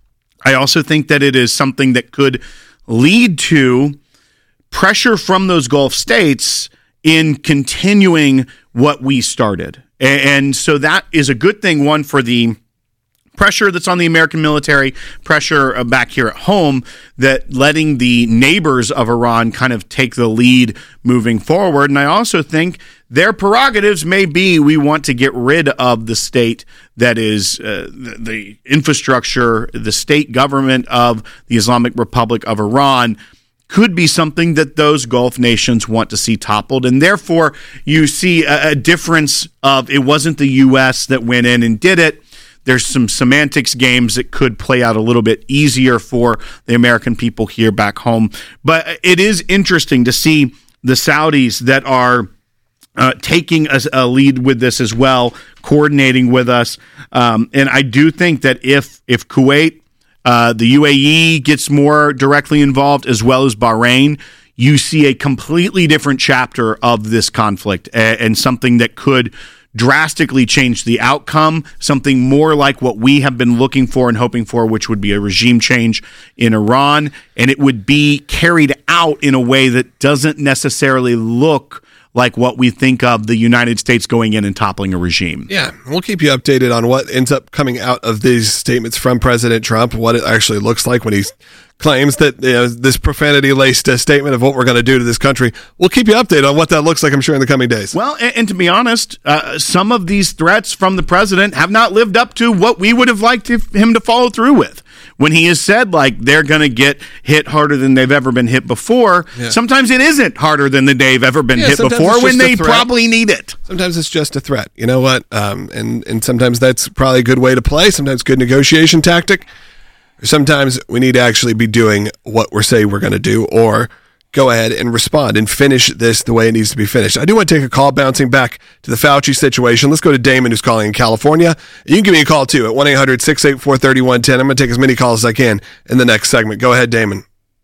I also think that it is something that could lead to pressure from those Gulf states in continuing what we started. And so that is a good thing, one, for the pressure that's on the American military, pressure back here at home, that letting the neighbors of Iran kind of take the lead moving forward. And I also think their prerogatives may be we want to get rid of the state that is uh, the, the infrastructure, the state government of the Islamic Republic of Iran could be something that those Gulf nations want to see toppled. And therefore, you see a, a difference of it wasn't the U S that went in and did it. There's some semantics games that could play out a little bit easier for the American people here back home. But it is interesting to see the Saudis that are uh, taking a, a lead with this as well, coordinating with us. Um, and I do think that if if Kuwait, Uh, the U A E gets more directly involved, as well as Bahrain, you see a completely different chapter of this conflict, and, and something that could drastically change the outcome, something more like what we have been looking for and hoping for, which would be a regime change in Iran, and it would be carried out in a way that doesn't necessarily look like what we think of the United States going in and toppling a regime. Yeah, we'll keep you updated on what ends up coming out of these statements from President Trump, what it actually looks like when he claims that, you know, this profanity-laced uh, statement of what we're going to do to this country. We'll keep you updated on what that looks like, I'm sure, in the coming days. Well, and, and to be honest, uh, some of these threats from the president have not lived up to what we would have liked to, him to follow through with. When he has said, like, they're going to get hit harder than they've ever been hit before, yeah. Sometimes it isn't harder than they've ever been yeah, hit before when they probably need it. Sometimes it's just a threat. You know what? Um, and, and sometimes that's probably a good way to play, sometimes good negotiation tactic. Or sometimes we need to actually be doing what we're saying we're going to do, or go ahead and respond and finish this the way it needs to be finished. I do want to take a call bouncing back to the Fauci situation. Let's go to Damon, who's calling in California. You can give me a call, too, at one eight hundred six eight four three one one zero. I'm going to take as many calls as I can in the next segment. Go ahead, Damon.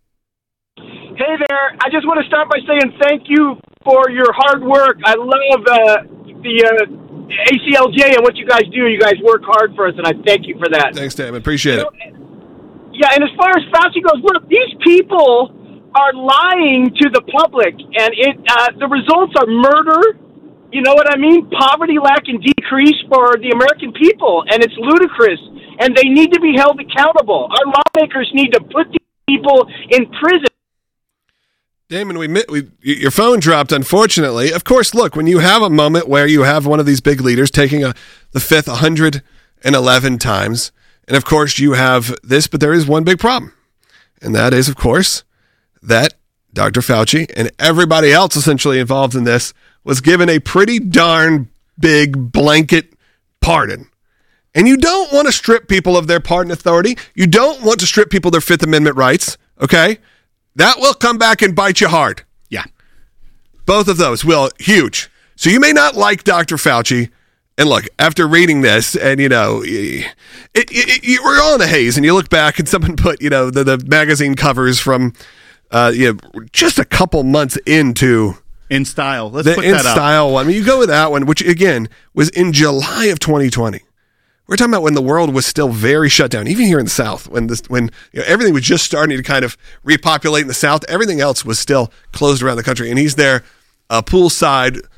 Hey there. I just want to start by saying thank you for your hard work. I love uh, the uh, A C L J and what you guys do. You guys work hard for us, and I thank you for that. Thanks, Damon. Appreciate you know, it. Yeah, and as far as Fauci goes, look, these people are lying to the public, and it uh, the results are murder, you know what I mean, poverty, lack, and decrease for the American people, and it's ludicrous, and they need to be held accountable. Our lawmakers need to put these people in prison. Damon, we, we your phone dropped, unfortunately. Of course, look, when you have a moment where you have one of these big leaders taking a the fifth one hundred eleven times, and of course you have this, but there is one big problem, and that is, of course, that Doctor Fauci and everybody else essentially involved in this was given a pretty darn big blanket pardon. And you don't want to strip people of their pardon authority. You don't want to strip people of their Fifth Amendment rights, okay? That will come back and bite you hard. Yeah. Both of those will. Huge. So you may not like Doctor Fauci. And look, after reading this, and, you know, it, it, it, you were all in a haze, and you look back and someone put, you know, the, the magazine covers from Uh, you know, just a couple months into In Style. Let's the put In that up. Style one. I mean, you go with that one, which again was in July of twenty twenty. We're talking about when the world was still very shut down, even here in the South, when this, when you know, everything was just starting to kind of repopulate in the South. Everything else was still closed around the country, and he's there, uh, poolside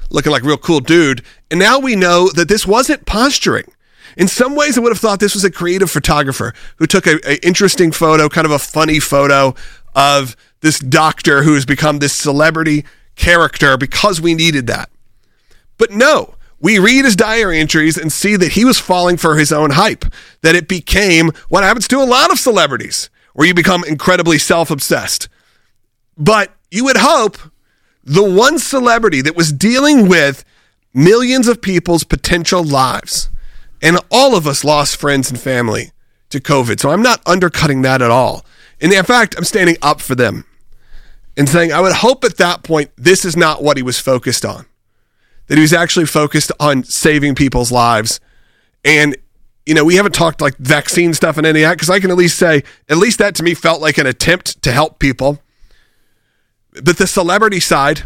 looking like a real cool dude. And now we know that this wasn't posturing. In some ways, I would have thought this was a creative photographer who took a, a interesting photo, kind of a funny photo of this doctor who has become this celebrity character because we needed that. But no, we read his diary entries and see that he was falling for his own hype, that it became what happens to a lot of celebrities, where you become incredibly self-obsessed. But you would hope the one celebrity that was dealing with millions of people's potential lives, and all of us lost friends and family to COVID, so I'm not undercutting that at all. And in fact, I'm standing up for them and saying I would hope at that point this is not what he was focused on, that he was actually focused on saving people's lives. And, you know, we haven't talked like vaccine stuff and any of that, because I can at least say, at least that to me felt like an attempt to help people. But the celebrity side,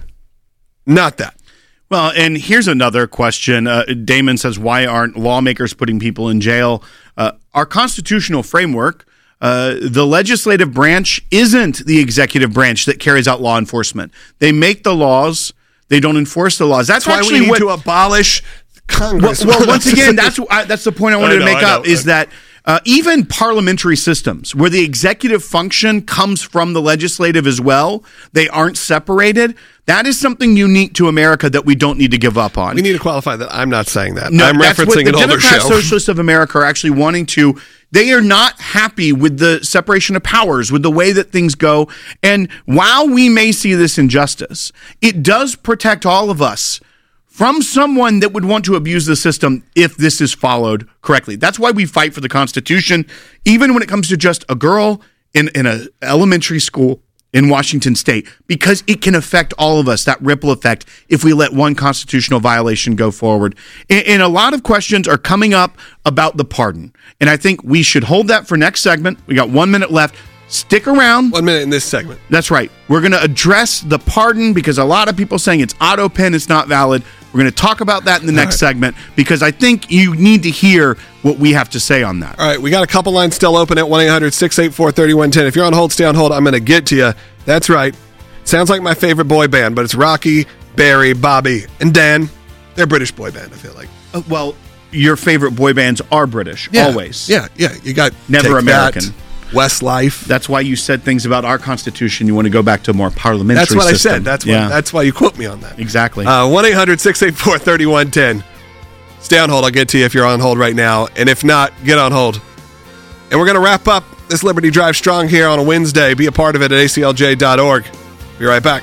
not that. Well, and here's another question. Uh, Damon says, why aren't lawmakers putting people in jail? Uh, our constitutional framework, uh, the legislative branch isn't the executive branch that carries out law enforcement. They make the laws. They don't enforce the laws. That's, that's why actually we need what, to abolish Congress. Well, well once again, that's I, that's the point I wanted I know, to make up, is that uh, even parliamentary systems where the executive function comes from the legislative as well, they aren't separated. That is something unique to America that we don't need to give up on. We need to qualify that. I'm not saying that. No, I'm that's referencing what the an older Democrat show. Socialists of America are actually wanting to. They are not happy with the separation of powers, with the way that things go. And while we may see this injustice, it does protect all of us from someone that would want to abuse the system if this is followed correctly. That's why we fight for the Constitution, even when it comes to just a girl in, in an elementary school in Washington State, because it can affect all of us, that ripple effect, if we let one constitutional violation go forward. And, and a lot of questions are coming up about the pardon. And I think we should hold that for next segment. We got one minute left. Stick around. One minute in this segment. That's right. We're going to address the pardon because a lot of people saying it's auto pen, it's not valid. We're going to talk about that in the next right. segment, because I think you need to hear what we have to say on that. All right, we got a couple lines still open at one eight hundred six eight four three one one zero. If you're on hold, stay on hold. I'm going to get to you. That's right. Sounds like my favorite boy band, but it's Rocky, Barry, Bobby, and Dan. They're British boy band, I feel like. Uh, well, your favorite boy bands are British, yeah, always. Yeah, yeah. You got Never Take American. That, Westlife. That's why you said things about our Constitution. You want to go back to a more parliamentary That's what system. I said. That's, yeah. what, that's why you quote me on that. Exactly. Uh, one eight hundred six eight four three one one zero. Stay on hold. I'll get to you if you're on hold right now. And if not, get on hold. And we're going to wrap up this Liberty Drive Strong here on a Wednesday. Be a part of it at A C L J dot org. Be right back.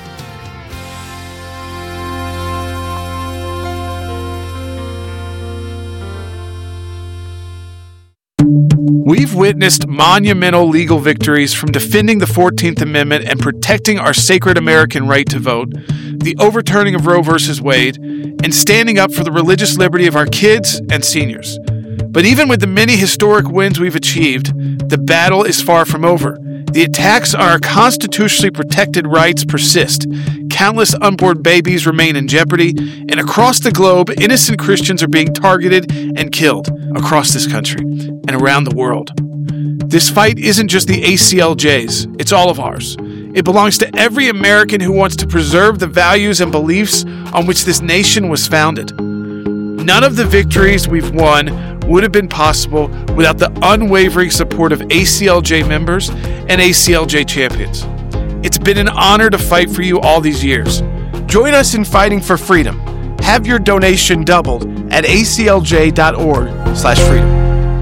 We've witnessed monumental legal victories from defending the fourteenth Amendment and protecting our sacred American right to vote, the overturning of Roe versus Wade, and standing up for the religious liberty of our kids and seniors. But even with the many historic wins we've achieved, the battle is far from over. The attacks on our constitutionally protected rights persist. Countless unborn babies remain in jeopardy, and across the globe, innocent Christians are being targeted and killed across this country and around the world. This fight isn't just the A C L J's, it's all of ours. It belongs to every American who wants to preserve the values and beliefs on which this nation was founded. None of the victories we've won would have been possible without the unwavering support of A C L J members and A C L J champions. It's been an honor to fight for you all these years. Join us in fighting for freedom. Have your donation doubled at A C L J dot org slash freedom.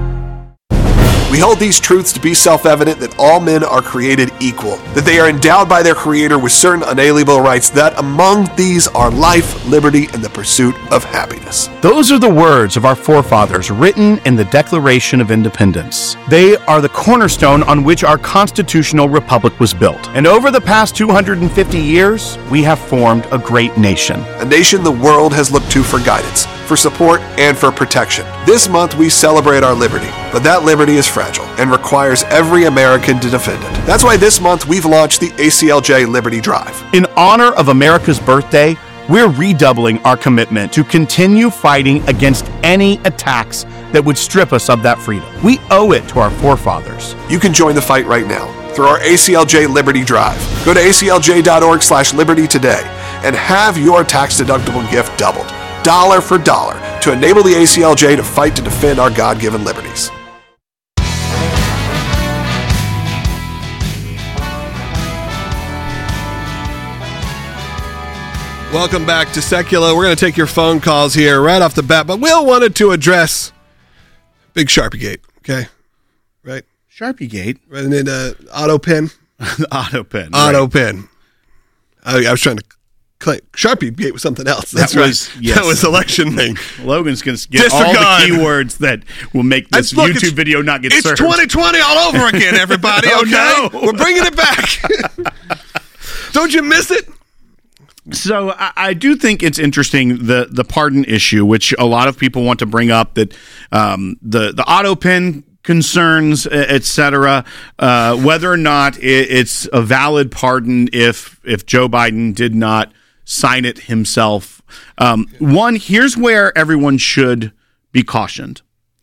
We hold these truths to be self-evident that all men are created equal, that they are endowed by their Creator with certain unalienable rights, that among these are life, liberty, and the pursuit of happiness. Those are the words of our forefathers written in the Declaration of Independence. They are the cornerstone on which our constitutional republic was built. And over the past two hundred fifty years, we have formed a great nation. A nation the world has looked to for guidance, for support, and for protection. This month we celebrate our liberty, but that liberty is fragile and requires every American to defend it. That's why this month we've launched the A C L J Liberty Drive. In honor of America's birthday, we're redoubling our commitment to continue fighting against any attacks that would strip us of that freedom. We owe it to our forefathers. You can join the fight right now through our A C L J Liberty Drive. Go to A C L J dot org slash liberty today and have your tax-deductible gift doubled, dollar for dollar, to enable the A C L J to fight to defend our God-given liberties. Welcome back to Secular. We're going to take your phone calls here right off the bat, but Will wanted to address Big Sharpie Gate, okay? Right? Sharpie Gate? Right, and then uh, Auto Pen. Auto Pen. Auto right. Pen. I, I was trying to claim Sharpie Gate was something else. That's that right. Was, yes. That was election thing. Logan's going to get Disregard. all the keywords that will make this Look, YouTube video not get it's served. It's twenty twenty all over again, everybody, oh, okay? No. We're bringing it back. Don't you miss it? So I, I do think it's interesting, the the pardon issue, which a lot of people want to bring up, that um, the the auto pen concerns, et cetera, uh, whether or not it, it's a valid pardon if if Joe Biden did not sign it himself. Um, one, here's where everyone should be cautioned.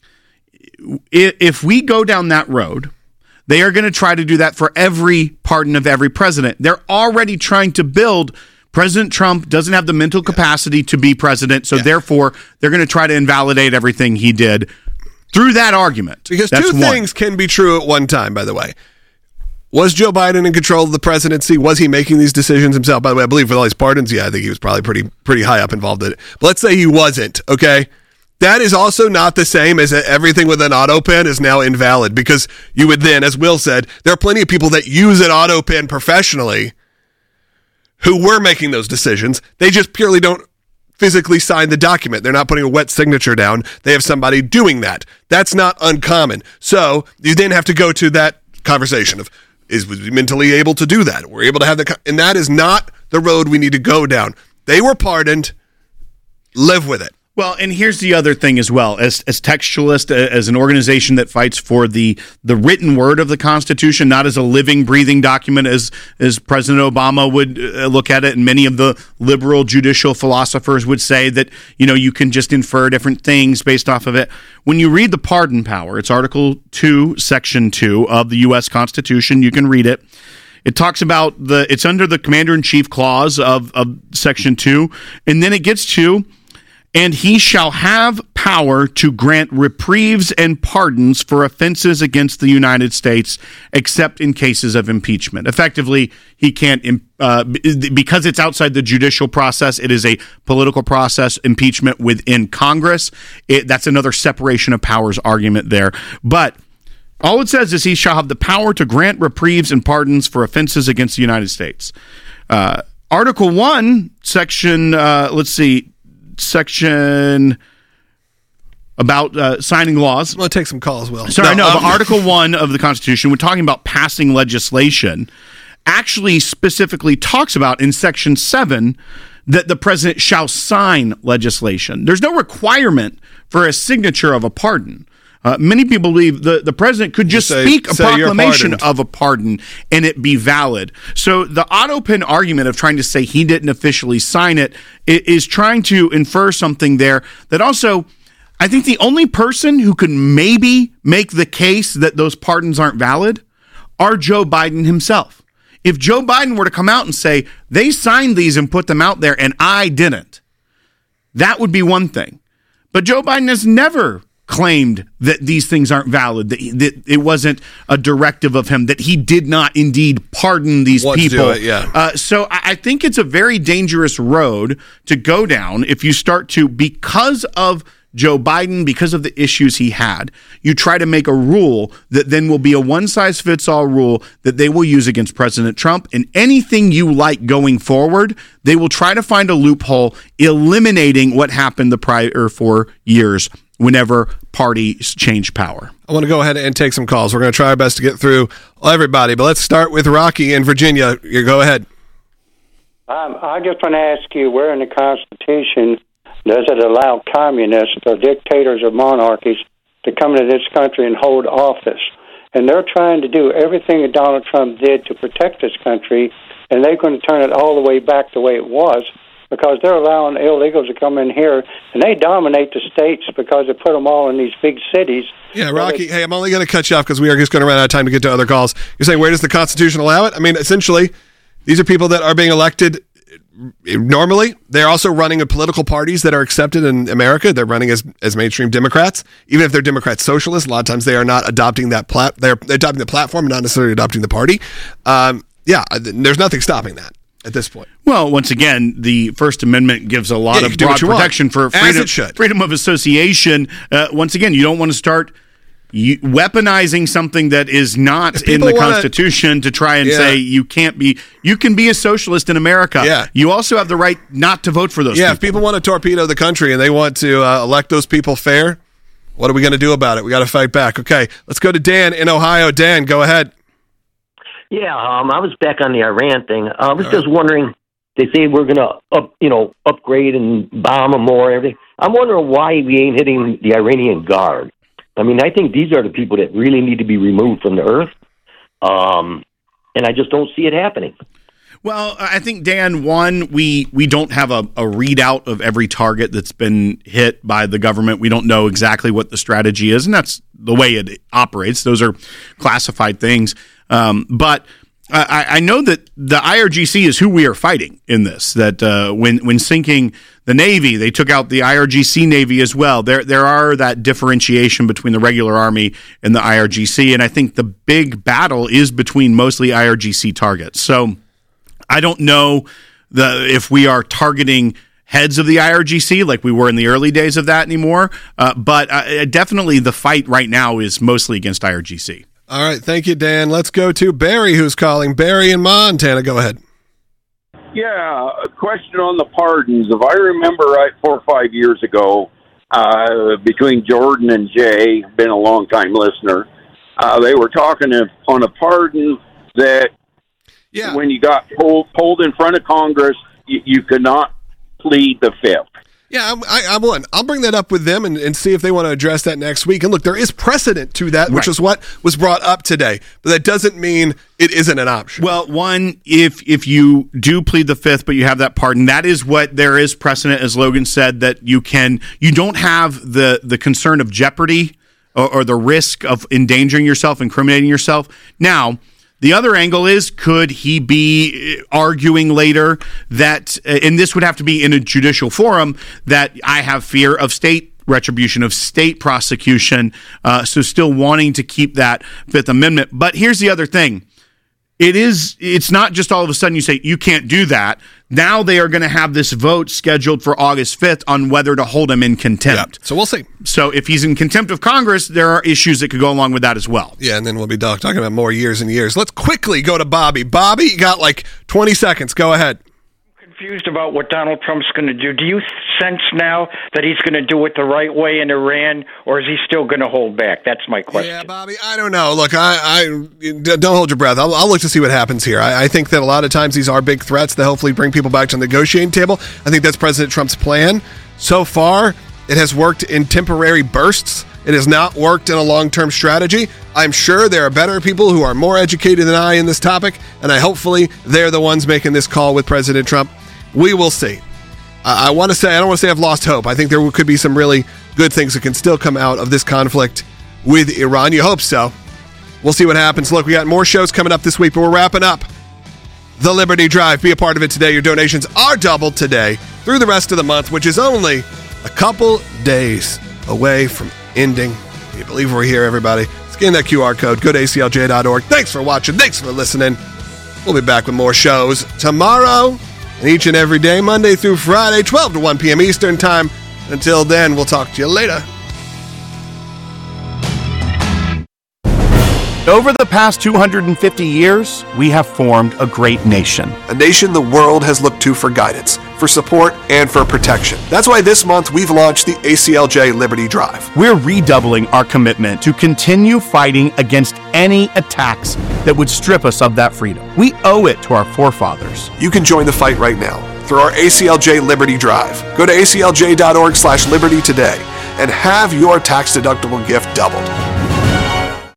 If we go down that road, they are going to try to do that for every pardon of every president. They're already trying to build. President Trump doesn't have the mental capacity to be president, so yeah. therefore they're going to try to invalidate everything he did through that argument. Because That's two one. things can be true at one time, by the way. Was Joe Biden in control of the presidency? Was he making these decisions himself? By the way, I believe with all these pardons, yeah, I think he was probably pretty pretty high up involved in it. But let's say he wasn't, okay? That is also not the same as that everything with an auto pen is now invalid, because you would then, as Will said, there are plenty of people that use an auto pen professionally who were making those decisions. They just purely don't physically sign the document. They're not putting a wet signature down. They have somebody doing that. That's not uncommon. So you then have to go to that conversation of, is was he mentally able to do that? We're able to have that, and that is not the road we need to go down. They were pardoned. Live with it. Well, and here's the other thing as well. As as textualist, as an organization that fights for the the written word of the Constitution, not as a living, breathing document as as President Obama would uh, look at it, and many of the liberal judicial philosophers would say that, you know, you can just infer different things based off of it. When you read the pardon power, it's Article two, Section two of the U S Constitution. You can read it. It talks about the, it's under the Commander-in-Chief clause of, of Section two, and then it gets to, and he shall have power to grant reprieves and pardons for offenses against the United States, except in cases of impeachment. Effectively, he can't, uh, because it's outside the judicial process, it is a political process, impeachment within Congress. It, that's another separation of powers argument there. But all it says is he shall have the power to grant reprieves and pardons for offenses against the United States. Uh, Article one, section, uh, let's see, section about uh, signing laws. I'm going to take some calls, Will. Sorry, no, no um, the Article one of the Constitution, we're talking about passing legislation, actually specifically talks about in Section seven that the president shall sign legislation. There's no requirement for a signature of a pardon. Uh, many people believe the, the president could just say, speak a proclamation of a pardon and it be valid. So the auto pen argument of trying to say he didn't officially sign it is trying to infer something there that also, I think the only person who could maybe make the case that those pardons aren't valid are Joe Biden himself. If Joe Biden were to come out and say, they signed these and put them out there and I didn't, that would be one thing. But Joe Biden has never claimed that these things aren't valid, that, he, that it wasn't a directive of him, that he did not indeed pardon these Want people. to do it, yeah. Uh, so I, I think it's a very dangerous road to go down if you start to, because of Joe Biden, because of the issues he had, you try to make a rule that then will be a one-size-fits-all rule that they will use against President Trump, and anything you like going forward, they will try to find a loophole, eliminating what happened the prior four years whenever parties change power. I want to go ahead and take some calls. We're going to try our best to get through everybody, but let's start with Rocky in Virginia. You go ahead. Um, I just want to ask you, where in the Constitution does it allow communists or dictators or monarchies to come into this country and hold office? And they're trying to do everything that Donald Trump did to protect this country, and they're going to turn it all the way back the way it was, because they're allowing illegals to come in here, and they dominate the states because they put them all in these big cities. Yeah, Rocky, hey, I'm only going to cut you off because we are just going to run out of time to get to other calls. You're saying, where does the Constitution allow it? I mean, essentially, these are people that are being elected normally, they're also running political parties that are accepted in America. They're running as, as mainstream Democrats. Even if they're Democrat socialists, a lot of times they are not adopting that plat. They're, they're adopting the platform, not necessarily adopting the party. Um, yeah, there's nothing stopping that at this point. Well, once again, the First Amendment gives a lot Yeah, of you can do broad what you want. protection for As freedom, it should. freedom of association. Uh, once again, you don't want to start you, weaponizing something that is not If in people the wanna- Constitution to try and Yeah. say you can't be. You can be a socialist in America. Yeah. You also have the right not to vote for those. Yeah, people. if people want to torpedo the country and they want to uh, elect those people fair, what are we going to do about it? We got to fight back. Okay, let's go to Dan in Ohio. Dan, go ahead. Yeah, um, I was back on the Iran thing. I was just wondering. They say we're going to up, you know, upgrade and bomb them more. Everything. I'm wondering why we ain't hitting the Iranian Guard. I mean, I think these are the people that really need to be removed from the earth, um, and I just don't see it happening. Well, I think, Dan, one, we, we don't have a, a readout of every target that's been hit by the government. We don't know exactly what the strategy is, and that's the way it operates. Those are classified things. Um, but I, I know that the I R G C is who we are fighting in this, that uh, when when sinking the Navy, they took out the I R G C Navy as well. There there are that differentiation between the regular Army and the I R G C, and I think the big battle is between mostly I R G C targets. So I don't know the if we are targeting heads of the I R G C like we were in the early days of that anymore, uh, but uh, definitely the fight right now is mostly against I R G C. All right, thank you, Dan. Let's go to Barry, who's calling. Barry in Montana, go ahead. Yeah, a question on the pardons. If I remember right, four or five years ago, uh, between Jordan and Jay, been a long-time listener, uh, they were talking on a pardon that yeah. when you got pulled, pulled in front of Congress, you, you could not plead the fifth. Yeah, I, I, I want. I'll bring that up with them and, and see if they want to address that next week. And look, there is precedent to that, which Right. is what was brought up today. But that doesn't mean it isn't an option. Well, one, if if you do plead the fifth, but you have that pardon, that is what there is precedent, as Logan said, that you can. You don't have the the concern of jeopardy or, or the risk of endangering yourself, incriminating yourself. Now, the other angle is, could he be arguing later that, and this would have to be in a judicial forum, that I have fear of state retribution, of state prosecution, uh, so still wanting to keep that Fifth Amendment. But here's the other thing. It is, it's not just all of a sudden you say, you can't do that. Now they are going to have this vote scheduled for August fifth on whether to hold him in contempt. Yeah, so we'll see. So if he's in contempt of Congress, there are issues that could go along with that as well. Yeah, and then we'll be talking about more years and years. Let's quickly go to Bobby. Bobby, you got like twenty seconds. Go ahead. Confused about what Donald Trump's going to do. Do you sense now that he's going to do it the right way in Iran, or is he still going to hold back? That's my question. Yeah, Bobby, I don't know. Look, I, I don't hold your breath. I'll, I'll look to see what happens here. I, I think that a lot of times these are big threats that hopefully bring people back to the negotiating table. I think that's President Trump's plan. So far, it has worked in temporary bursts. It has not worked in a long-term strategy. I'm sure there are better people who are more educated than I in this topic, and I hopefully they're the ones making this call with President Trump. We will see. Uh, I want to say, I don't want to say I've lost hope. I think there could be some really good things that can still come out of this conflict with Iran. You hope so. We'll see what happens. Look, we got more shows coming up this week, but we're wrapping up the Liberty Drive. Be a part of it today. Your donations are doubled today through the rest of the month, which is only a couple days away from ending. Can you believe we're here, everybody? Scan that Q R code. Go to A C L J dot org. Thanks for watching. Thanks for listening. We'll be back with more shows tomorrow and each and every day, Monday through Friday, twelve to one p.m. Eastern Time. Until then, we'll talk to you later. Over the past two hundred fifty years, we have formed a great nation. A nation the world has looked to for guidance, for support, and for protection. That's why this month we've launched the A C L J Liberty Drive. We're redoubling our commitment to continue fighting against any attacks that would strip us of that freedom. We owe it to our forefathers. You can join the fight right now through our A C L J Liberty Drive. Go to A C L J dot org slash liberty today and have your tax-deductible gift doubled.